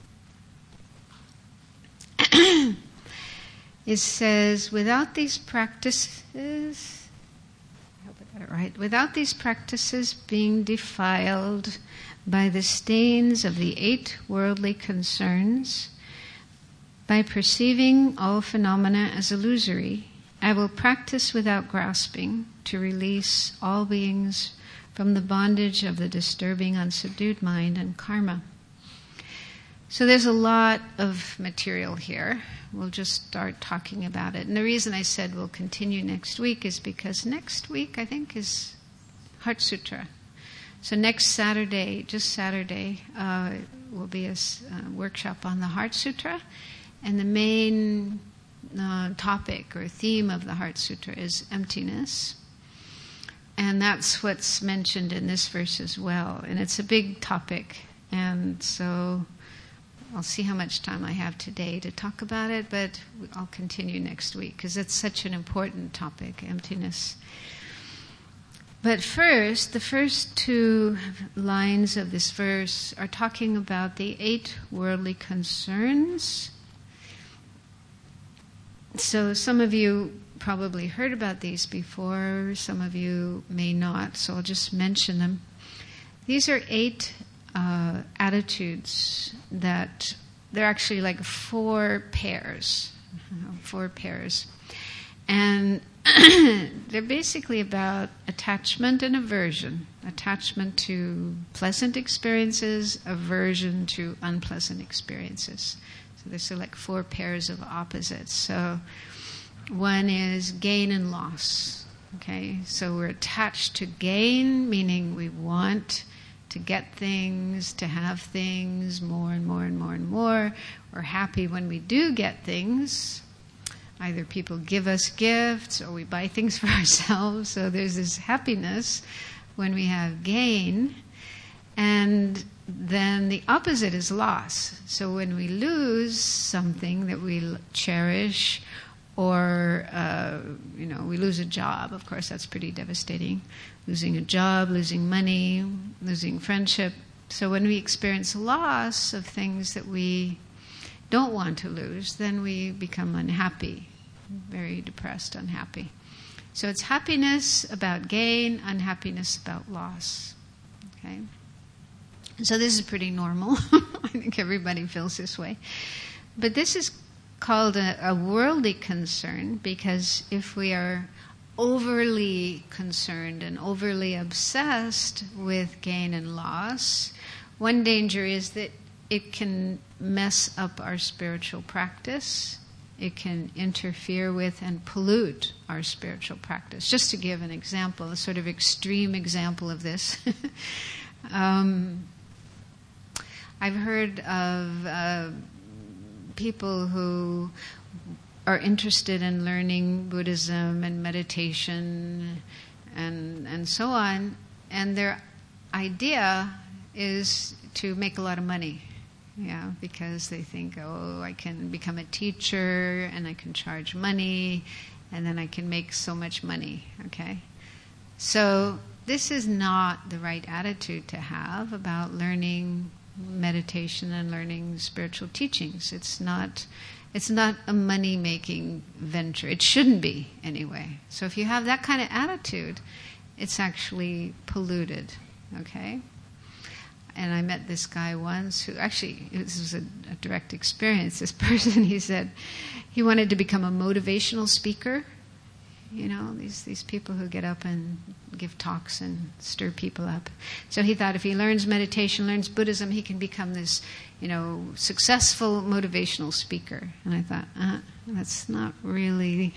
It says, without these practices, I hope I got it right, without these practices being defiled by the stains of the eight worldly concerns, by perceiving all phenomena as illusory, I will practice without grasping to release all beings from the bondage of the disturbing unsubdued mind and karma. So there's a lot of material here. We'll just start talking about it. And the reason I said we'll continue next week is because next week, I think, is Heart Sutra. So next Saturday, just Saturday, uh, will be a uh, workshop on the Heart Sutra. And the main uh, topic or theme of the Heart Sutra is emptiness. And that's what's mentioned in this verse as well. And it's a big topic. And so I'll see how much time I have today to talk about it, but I'll continue next week because it's such an important topic, emptiness. But first, the first two lines of this verse are talking about the eight worldly concerns. So some of you probably heard about these before, some of you may not, so I'll just mention them. These are eight Uh, attitudes that they're actually like four pairs, four pairs. And they're basically about attachment and aversion. Attachment to pleasant experiences, aversion to unpleasant experiences. So there's like four pairs of opposites. So one is gain and loss. Okay, so we're attached to gain, meaning we want to get things, to have things, more and more and more and more. We're happy when we do get things. Either people give us gifts or we buy things for ourselves. So there's this happiness when we have gain. And then the opposite is loss. So when we lose something that we cherish, or, uh, you know, we lose a job, of course, that's pretty devastating. Losing a job, losing money, losing friendship. So when we experience loss of things that we don't want to lose, then we become unhappy, very depressed, unhappy. So it's happiness about gain, unhappiness about loss. Okay? So this is pretty normal. I think everybody feels this way. But this is called a, a worldly concern, because if we are overly concerned and overly obsessed with gain and loss, one danger is that it can mess up our spiritual practice. It can interfere with and pollute our spiritual practice. Just to give an example, a sort of extreme example of this. um, I've heard of uh, people who are interested in learning Buddhism and meditation and and so on, and their idea is to make a lot of money. Yeah, because they think, oh, I can become a teacher and I can charge money and then I can make so much money, okay? So this is not the right attitude to have about learning meditation and learning spiritual teachings. It's not it's not a money-making venture. It shouldn't be, anyway. So if you have that kind of attitude, it's actually polluted, okay? And I met this guy once who, actually, this was a, a direct experience. This person, he said he wanted to become a motivational speaker. You know, these, these people who get up and give talks and stir people up. So he thought if he learns meditation, learns Buddhism, he can become this, you know, successful motivational speaker. And I thought, uh, that's not really,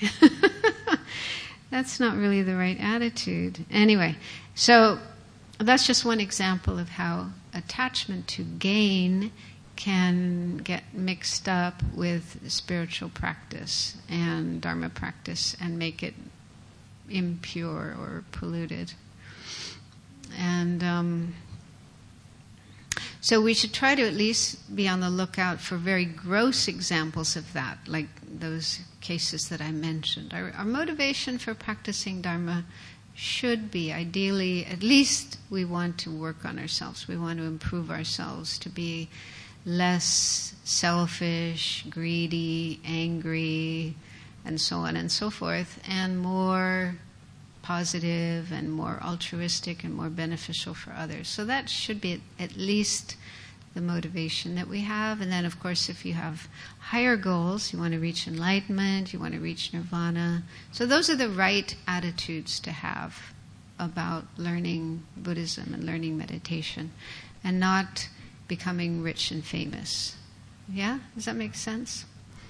that's not really the right attitude. Anyway, so that's just one example of how attachment to gain can get mixed up with spiritual practice and Dharma practice and make it impure or polluted. And um, so we should try to at least be on the lookout for very gross examples of that, like those cases that I mentioned. Our, our motivation for practicing Dharma should be, ideally, at least we want to work on ourselves. We want to improve ourselves to be less selfish, greedy, angry, and so on and so forth, and more positive and more altruistic and more beneficial for others. So that should be at least the motivation that we have. And then, of course, if you have higher goals, you want to reach enlightenment, you want to reach nirvana. So those are the right attitudes to have about learning Buddhism and learning meditation, and not becoming rich and famous. Yeah? Does that make sense?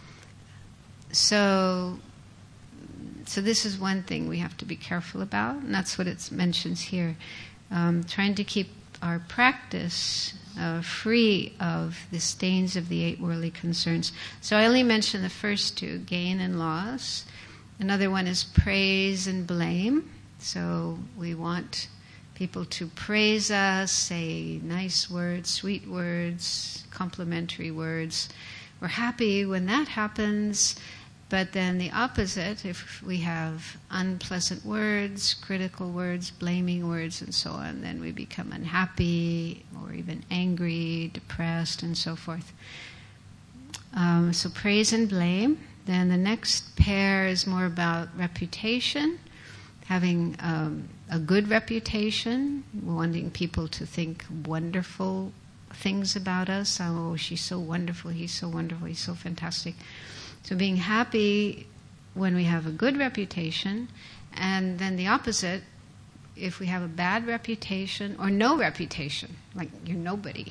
So, so this is one thing we have to be careful about, and that's what it mentions here. Um, trying to keep our practice uh, free of the stains of the eight worldly concerns. So I only mentioned the first two, gain and loss. Another one is praise and blame. So we want people to praise us, say nice words, sweet words, complimentary words. We're happy when that happens, but then the opposite, if we have unpleasant words, critical words, blaming words, and so on, then we become unhappy or even angry, depressed, and so forth. Um, so praise and blame. Then the next pair is more about reputation, having um, a good reputation, wanting people to think wonderful things about us. Oh, she's so wonderful, he's so wonderful, he's so fantastic. So being happy when we have a good reputation, and then the opposite, if we have a bad reputation or no reputation, like you're nobody.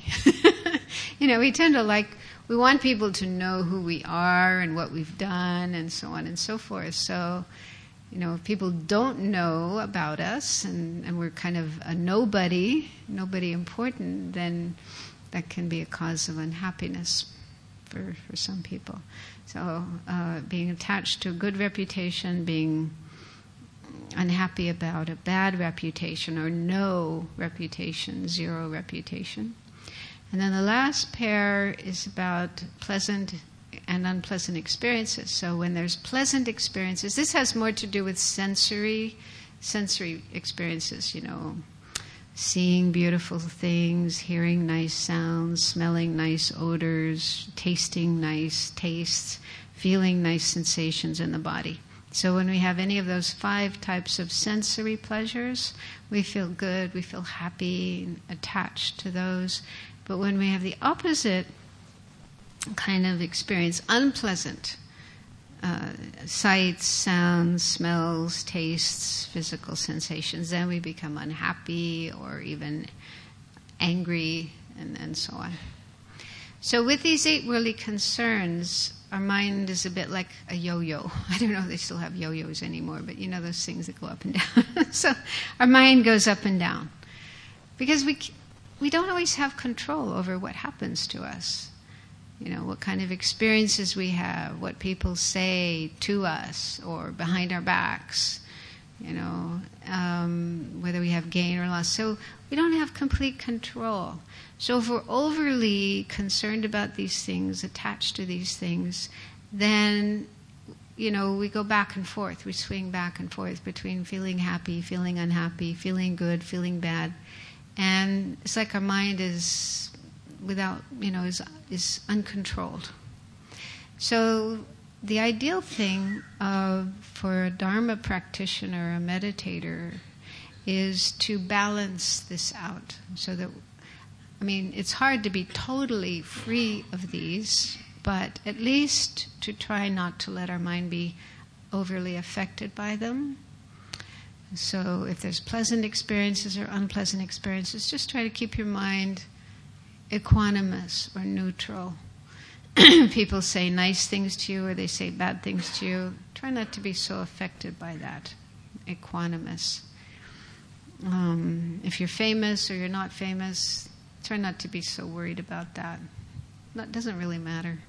You know, we tend to like, we want people to know who we are and what we've done and so on and so forth. So, you know, if people don't know about us and, and we're kind of a nobody, nobody important, then that can be a cause of unhappiness for, for some people. So uh, being attached to a good reputation, being unhappy about a bad reputation or no reputation, zero reputation. And then the last pair is about pleasant and unpleasant experiences. So when there's pleasant experiences, this has more to do with sensory, sensory experiences, you know, seeing beautiful things, hearing nice sounds, smelling nice odors, tasting nice tastes, feeling nice sensations in the body. So when we have any of those five types of sensory pleasures, we feel good, we feel happy, and attached to those. But when we have the opposite kind of experience, unpleasant uh, sights, sounds, smells, tastes, physical sensations, then we become unhappy or even angry and, and so on. So with these eight worldly concerns, our mind is a bit like a yo-yo. I don't know if they still have yo-yos anymore, but you know those things that go up and down. So our mind goes up and down because we we don't always have control over what happens to us. You know, what kind of experiences we have, what people say to us or behind our backs, you know, um, whether we have gain or loss. So we don't have complete control. So if we're overly concerned about these things, attached to these things, then, you know, we go back and forth. We swing back and forth between feeling happy, feeling unhappy, feeling good, feeling bad. And it's like our mind is without, you know, is is uncontrolled. So the ideal thing uh, for a Dharma practitioner, a meditator, is to balance this out. So that, I mean, it's hard to be totally free of these, but at least to try not to let our mind be overly affected by them. So if there's pleasant experiences or unpleasant experiences, just try to keep your mind equanimous or neutral. People say nice things to you or they say bad things to you. Try not to be so affected by that. Equanimous. Um, if you're famous or you're not famous, try not to be so worried about that. That doesn't really matter.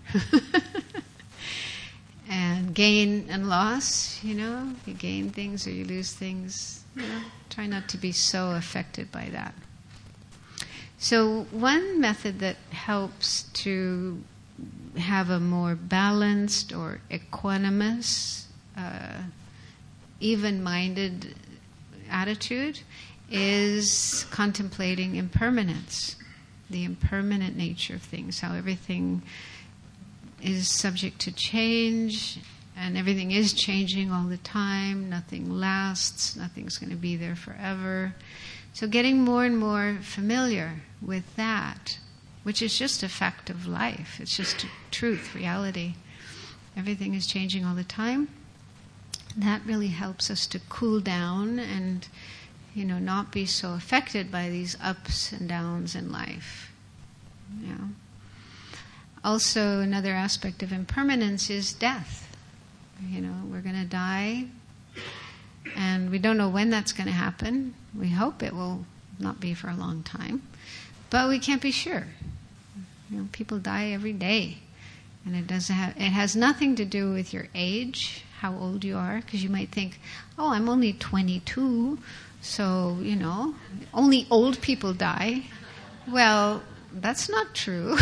And gain and loss, you know, you gain things or you lose things, you know, try not to be so affected by that. So one method that helps to have a more balanced or equanimous, uh, even-minded attitude is contemplating impermanence, the impermanent nature of things, how everything is subject to change, and everything is changing all the time. Nothing lasts. Nothing's going to be there forever. So getting more and more familiar with that, which is just a fact of life. It's just truth, reality. Everything is changing all the time. That really helps us to cool down and, you know, not be so affected by these ups and downs in life. You know. Also, another aspect of impermanence is death. You know, we're going to die, and we don't know when that's going to happen. We hope it will not be for a long time, but we can't be sure. You know, people die every day, and it doesn't have. It has nothing to do with your age, how old you are, because you might think, "Oh, I'm only twenty-two, so you know, only old people die." Well, that's not true.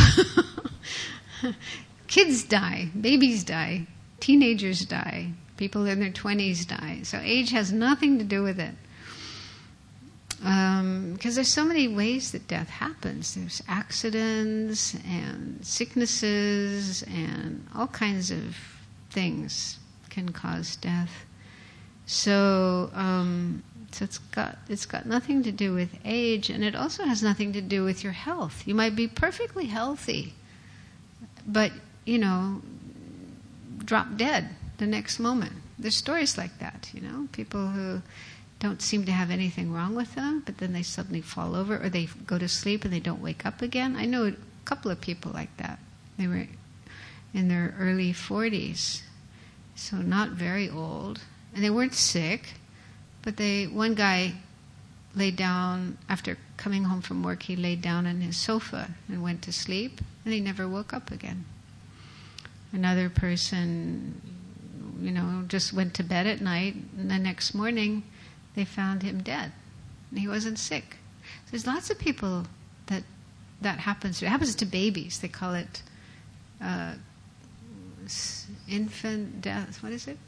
Kids die, babies die, teenagers die, people in their twenties die. So age has nothing to do with it. Um, because there's so many ways that death happens. There's accidents and sicknesses and all kinds of things can cause death. So, um, so it's got it's got nothing to do with age, and it also has nothing to do with your health. You might be perfectly healthy, but, you know, drop dead the next moment. There's stories like that, you know, people who don't seem to have anything wrong with them, but then they suddenly fall over, or they go to sleep and they don't wake up again. I know a couple of people like that. They were in their early forties, so not very old, and they weren't sick, but they, one guy laid down, after coming home from work, he laid down on his sofa and went to sleep, and he never woke up again. Another person, you know, just went to bed at night, and the next morning they found him dead. And he wasn't sick. So there's lots of people that that happens to. It happens to babies. They call it uh, infant death. What is it?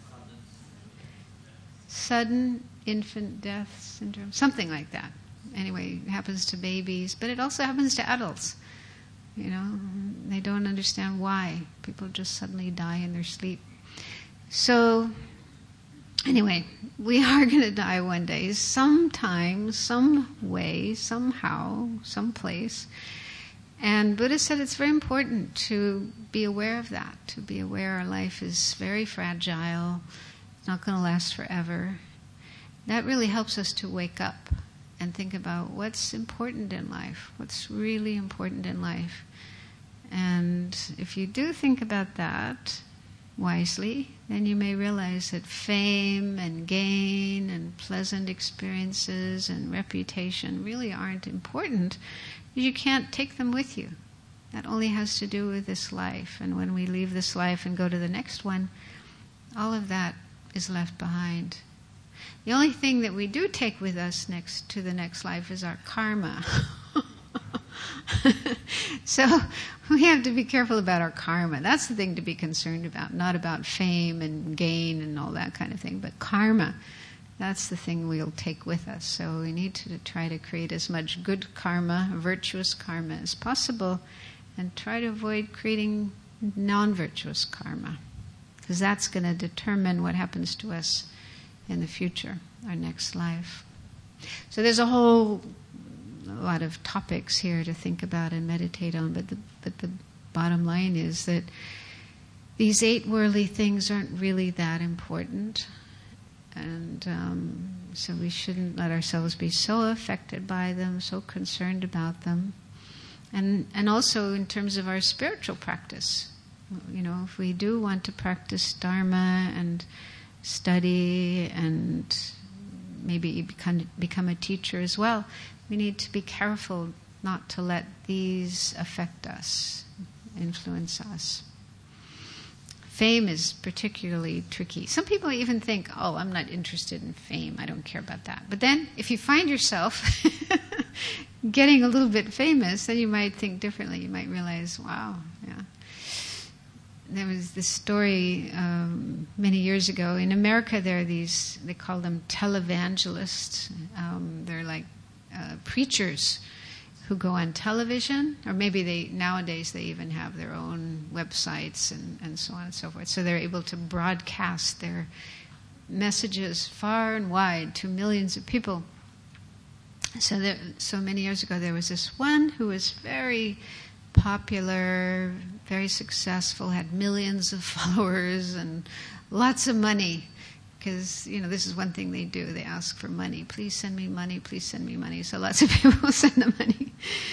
Sudden infant death syndrome. Something like that. Anyway, it happens to babies, but it also happens to adults. You know, they don't understand why. People just suddenly die in their sleep. So, anyway, we are going to die one day, sometime, some way, somehow, someplace. And Buddha said it's very important to be aware of that, to be aware our life is very fragile, it's not going to last forever. That really helps us to wake up and think about what's important in life, what's really important in life. And if you do think about that wisely, then you may realize that fame and gain and pleasant experiences and reputation really aren't important. You can't take them with you. That only has to do with this life. And when we leave this life and go to the next one, all of that is left behind. The only thing that we do take with us next to the next life is our karma. So we have to be careful about our karma. That's the thing to be concerned about, not about fame and gain and all that kind of thing, but karma. That's the thing we'll take with us. So we need to try to create as much good karma, virtuous karma as possible, and try to avoid creating non-virtuous karma, because that's going to determine what happens to us in the future, our next life. So there's a whole lot of topics here to think about and meditate on, but the, but the bottom line is that these eight worldly things aren't really that important, and um, so we shouldn't let ourselves be so affected by them, so concerned about them. And and also in terms of our spiritual practice, you know, if we do want to practice Dharma and study and maybe become become a teacher as well, we need to be careful not to let these affect us, influence us. Fame is particularly tricky. Some people even think, oh, I'm not interested in fame, I don't care about that. But then if you find yourself getting a little bit famous, then you might think differently. You might realize, wow, yeah. There was this story um, many years ago. In America, there are these, they call them televangelists. Um, they're like uh, preachers who go on television, or maybe they nowadays they even have their own websites and, and so on and so forth. So they're able to broadcast their messages far and wide to millions of people. So there, so many years ago, there was this one who was very popular, very successful, had millions of followers and lots of money. Because, you know, this is one thing they do. They ask for money. Please send me money. Please send me money. So lots of people send them money.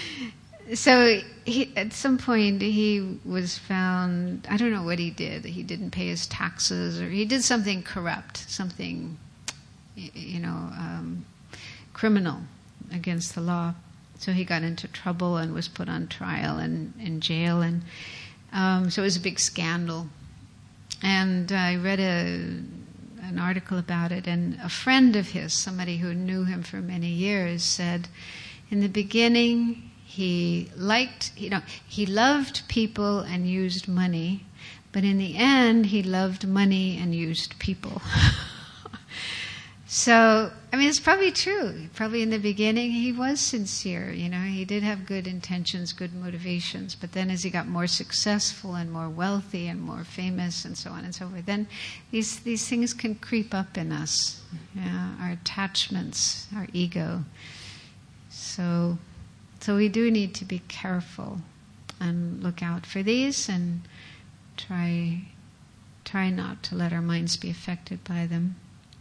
So he, at some point he was found, I don't know what he did. He didn't pay his taxes, or he did something corrupt, something, you know, um, criminal against the law. So he got into trouble and was put on trial and in jail. And um, so it was a big scandal. And I read a... an article about it, and a friend of his, somebody who knew him for many years, said in the beginning he liked, you know, he loved people and used money, but in the end he loved money and used people. So, I mean, it's probably true. Probably in the beginning he was sincere, you know, he did have good intentions, good motivations, but then as he got more successful and more wealthy and more famous and so on and so forth, then these these things can creep up in us, yeah, our attachments, our ego. So, so we do need to be careful and look out for these and try try not to let our minds be affected by them.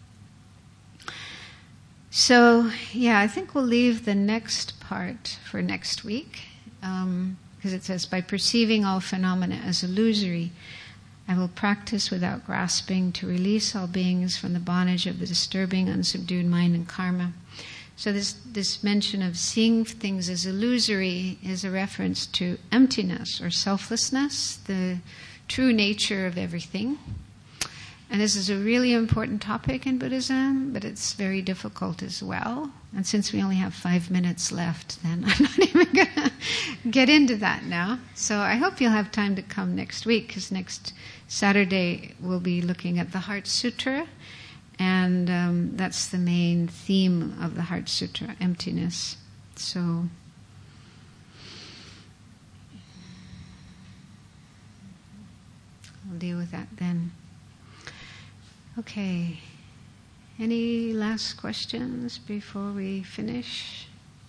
So, yeah, I think we'll leave the next part for next week, um, because it says, by perceiving all phenomena as illusory, I will practice without grasping to release all beings from the bondage of the disturbing, unsubdued mind and karma. So this, this mention of seeing things as illusory is a reference to emptiness or selflessness, the true nature of everything. And this is a really important topic in Buddhism, but it's very difficult as well. And since we only have five minutes left, then I'm not even going to get into that now. So I hope you'll have time to come next week, because next Saturday we'll be looking at the Heart Sutra, and um, that's the main theme of the Heart Sutra, emptiness. So I'll deal with that then. Okay. Any last questions before we finish?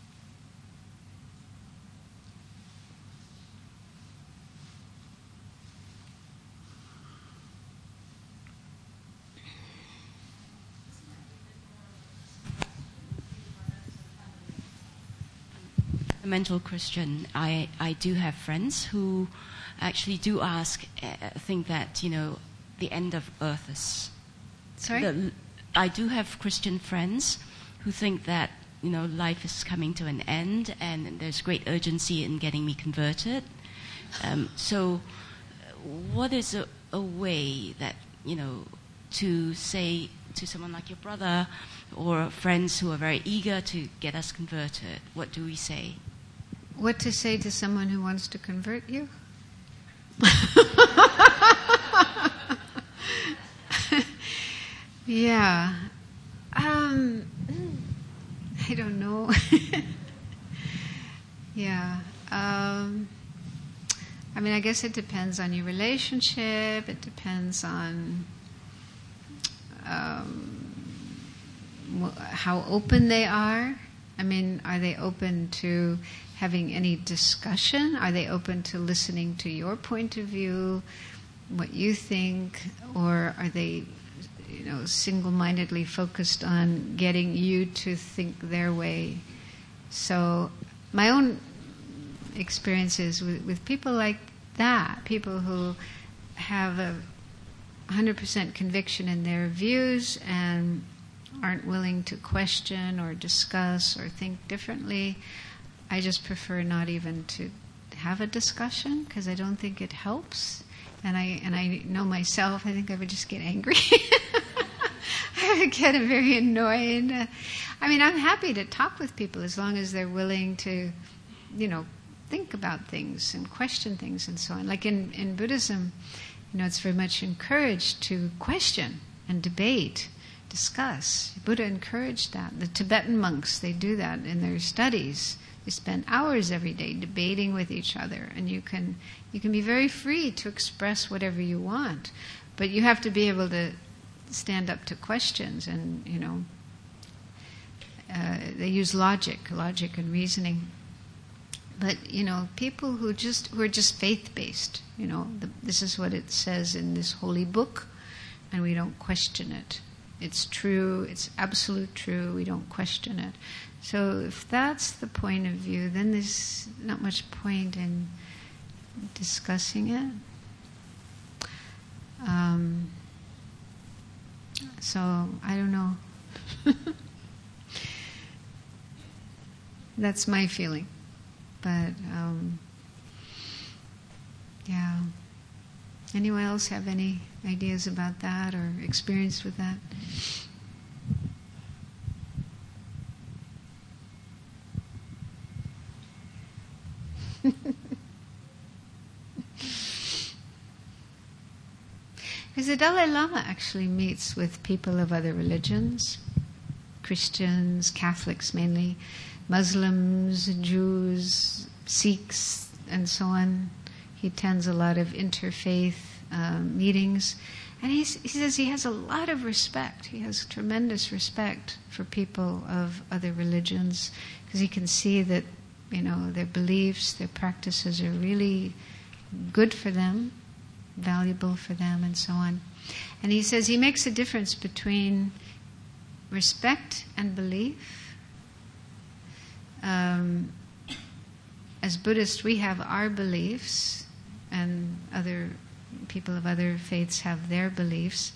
A mental Christian, I, I do have friends who actually do ask, uh, think that, you know, the end of earth is... Sorry? The, I do have Christian friends who think that, you know, life is coming to an end and there's great urgency in getting me converted. Um, so what is a, a way that, you know, to say to someone like your brother or friends who are very eager to get us converted, what do we say? What to say to someone who wants to convert you? Yeah. Um, I don't know. Yeah. Um, I mean, I guess it depends on your relationship. It depends on um, wh- how open they are. I mean, are they open to having any discussion? Are they open to listening to your point of view, what you think? Or are they, you know, single-mindedly focused on getting you to think their way? So my own experiences with, with people like that, people who have a one hundred percent conviction in their views and aren't willing to question or discuss or think differently, I just prefer not even to have a discussion, because I don't think it helps. And I and I know myself, I think I would just get angry. I would get very annoyed. Uh, I mean, I'm happy to talk with people as long as they're willing to, you know, think about things and question things and so on. Like in, in Buddhism, you know, it's very much encouraged to question and debate, discuss. Buddha encouraged that. The Tibetan monks, they do that in their studies. They spend hours every day debating with each other, and you can you can be very free to express whatever you want, but you have to be able to stand up to questions, and you know uh, they use logic, logic and reasoning. But you know, people who just who are just faith-based, you know, the, this is what it says in this holy book, and we don't question it. It's true. It's absolute true. We don't question it. So if that's the point of view, then there's not much point in discussing it. Um, so I don't know. That's my feeling. But um, yeah. Anyone else have any ideas about that or experience with that? Because the Dalai Lama actually meets with people of other religions, Christians, Catholics mainly, Muslims, Jews, Sikhs, and so on. He attends a lot of interfaith uh, meetings. And he's, he says he has a lot of respect. He has tremendous respect for people of other religions, because he can see that, you know, their beliefs, their practices are really good for them. valuable for them, and so on. And he says he makes a difference between respect and belief. Um, as Buddhists, we have our beliefs, and other people of other faiths have their beliefs.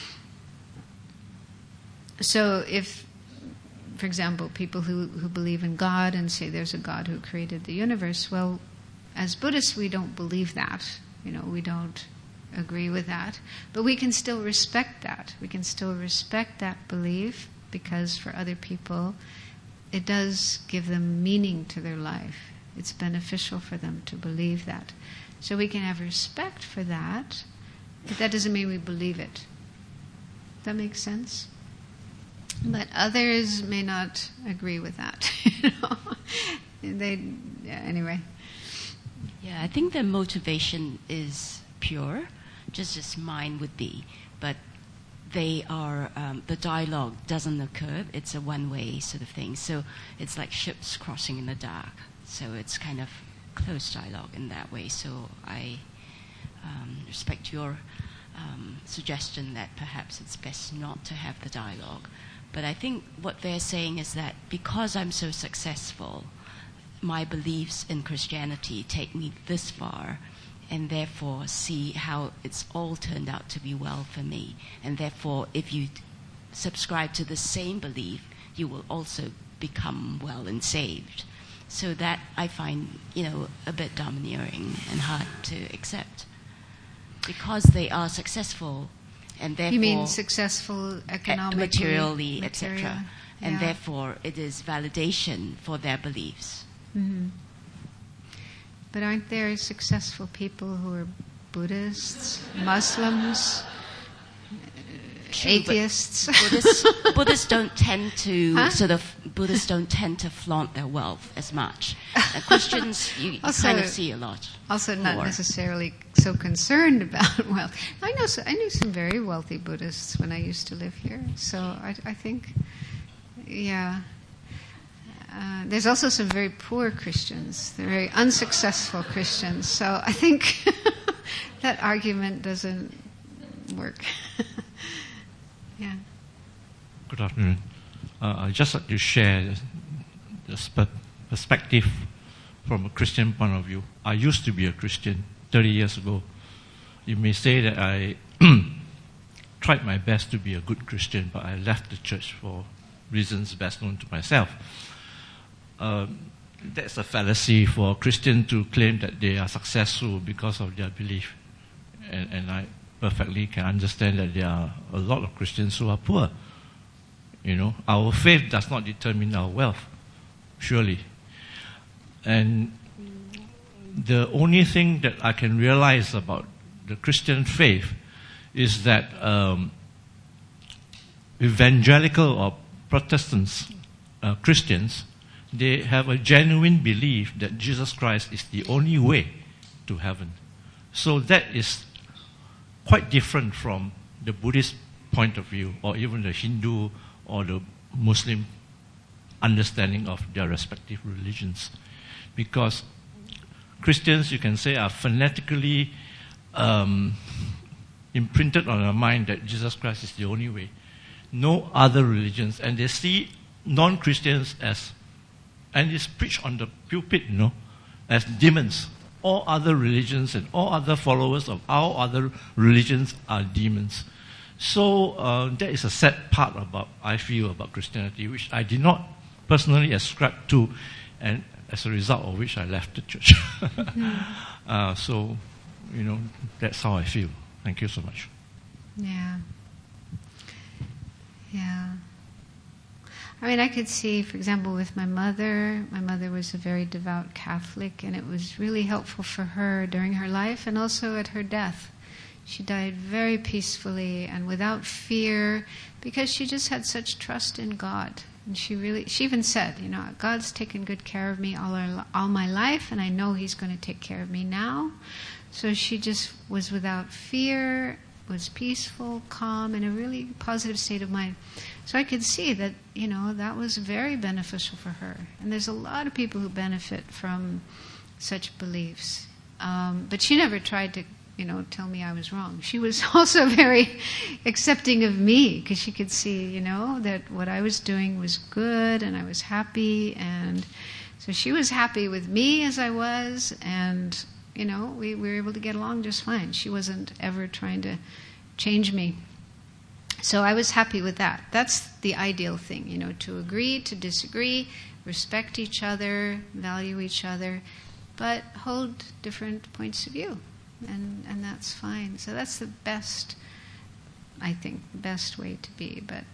So if, for example, people who, who believe in God and say there's a God who created the universe, well, as Buddhists, we don't believe that. You know, we don't agree with that. But we can still respect that. We can still respect that belief, because for other people, it does give them meaning to their life. It's beneficial for them to believe that. So we can have respect for that, but that doesn't mean we believe it. Does that make sense? But others may not agree with that. You know? They, yeah, anyway. Yeah, I think their motivation is pure, just as mine would be. But they are, um, the dialogue doesn't occur. It's a one-way sort of thing. So it's like ships crossing in the dark. So it's kind of close dialogue in that way. So I um, respect your um, suggestion that perhaps it's best not to have the dialogue. But I think what they're saying is that because I'm so successful, my beliefs in Christianity take me this far, and therefore see how it's all turned out to be well for me. And therefore, if you subscribe to the same belief, you will also become well and saved. So that I find, you know, a bit domineering and hard to accept. Because they are successful, and therefore... You mean successful economically? Materially, et cetera. Material, And yeah. therefore, it is validation for their beliefs. Mm-hmm. But aren't there successful people who are Buddhists, Muslims, True, atheists? Buddhists, Buddhists don't tend to Huh? sort of Buddhists don't tend to flaunt their wealth as much. Uh, Christians, you, you Also- kind of see a lot. Also, not more. necessarily so concerned about wealth. I know, so, I knew some very wealthy Buddhists when I used to live here. So I, I think, yeah. Uh, there's also some very poor Christians. They're very unsuccessful Christians. So I think that argument doesn't work. Yeah. Good afternoon. Uh, I'd just like to share the sp- perspective from a Christian point of view. I used to be a Christian thirty years ago. You may say that I tried my best to be a good Christian, but I left the church for reasons best known to myself. Um, that's a fallacy for a Christian to claim that they are successful because of their belief. And, and I perfectly can understand that there are a lot of Christians who are poor. You know, our faith does not determine our wealth, surely. And the only thing that I can realize about the Christian faith is that um, evangelical or Protestants, uh, Christians, they have a genuine belief that Jesus Christ is the only way to heaven. So that is quite different from the Buddhist point of view, or even the Hindu or the Muslim understanding of their respective religions. Because Christians, you can say, are fanatically um, imprinted on their mind that Jesus Christ is the only way. No other religions. And they see non-Christians as, and it's preached on the pulpit, you know, as demons. All other religions and all other followers of all other religions are demons. So uh, that is a sad part about, I feel, about Christianity, which I did not personally ascribe to, and as a result of which I left the church. uh, so, you know, that's how I feel. Thank you so much. Yeah. Yeah. I mean, I could see, for example, with my mother. My mother was a very devout Catholic, and it was really helpful for her during her life and also at her death. She died very peacefully and without fear because she just had such trust in God. And she really, she even said, you know, God's taken good care of me all, our, all my life, and I know He's going to take care of me now. So she just was without fear, was peaceful, calm, in a really positive state of mind. So I could see that, you know, that was very beneficial for her. And there's a lot of people who benefit from such beliefs. Um, but she never tried to you know, tell me I was wrong. She was also very accepting of me because she could see, you know, that what I was doing was good and I was happy. And so she was happy with me as I was, and, you know, we, we were able to get along just fine. She wasn't ever trying to change me. So I was happy with that. That's the ideal thing, you know, to agree, to disagree, respect each other, value each other, but hold different points of view. And and that's fine. So that's the best, I think, best way to be. But,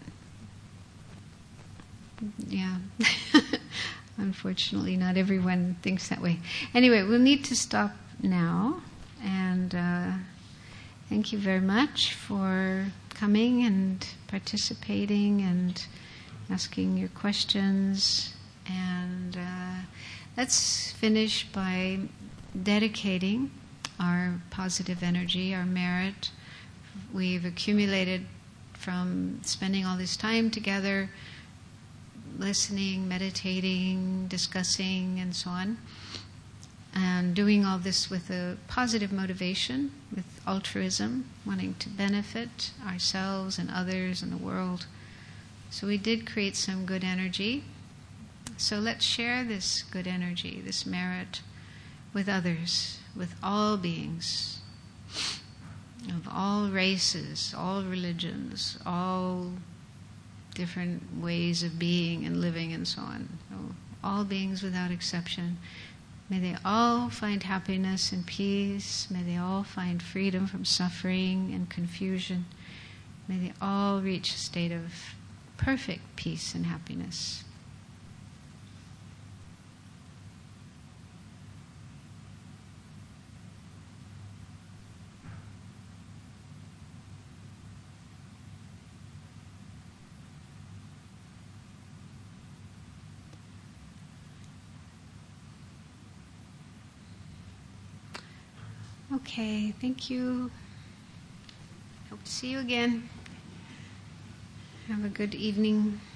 yeah, unfortunately not everyone thinks that way. Anyway, we'll need to stop now. And uh, thank you very much for coming and participating and asking your questions. And uh, let's finish by dedicating our positive energy, our merit we've accumulated from spending all this time together, listening, meditating, discussing, and so on, and doing all this with a positive motivation, with altruism, wanting to benefit ourselves and others and the world. So we did create some good energy. So let's share this good energy, this merit, with others, with all beings, of all races, all religions, all different ways of being and living and so on. So all beings without exception. May they all find happiness and peace. May they all find freedom from suffering and confusion. May they all reach a state of perfect peace and happiness. Okay, thank you. Hope to see you again. Have a good evening.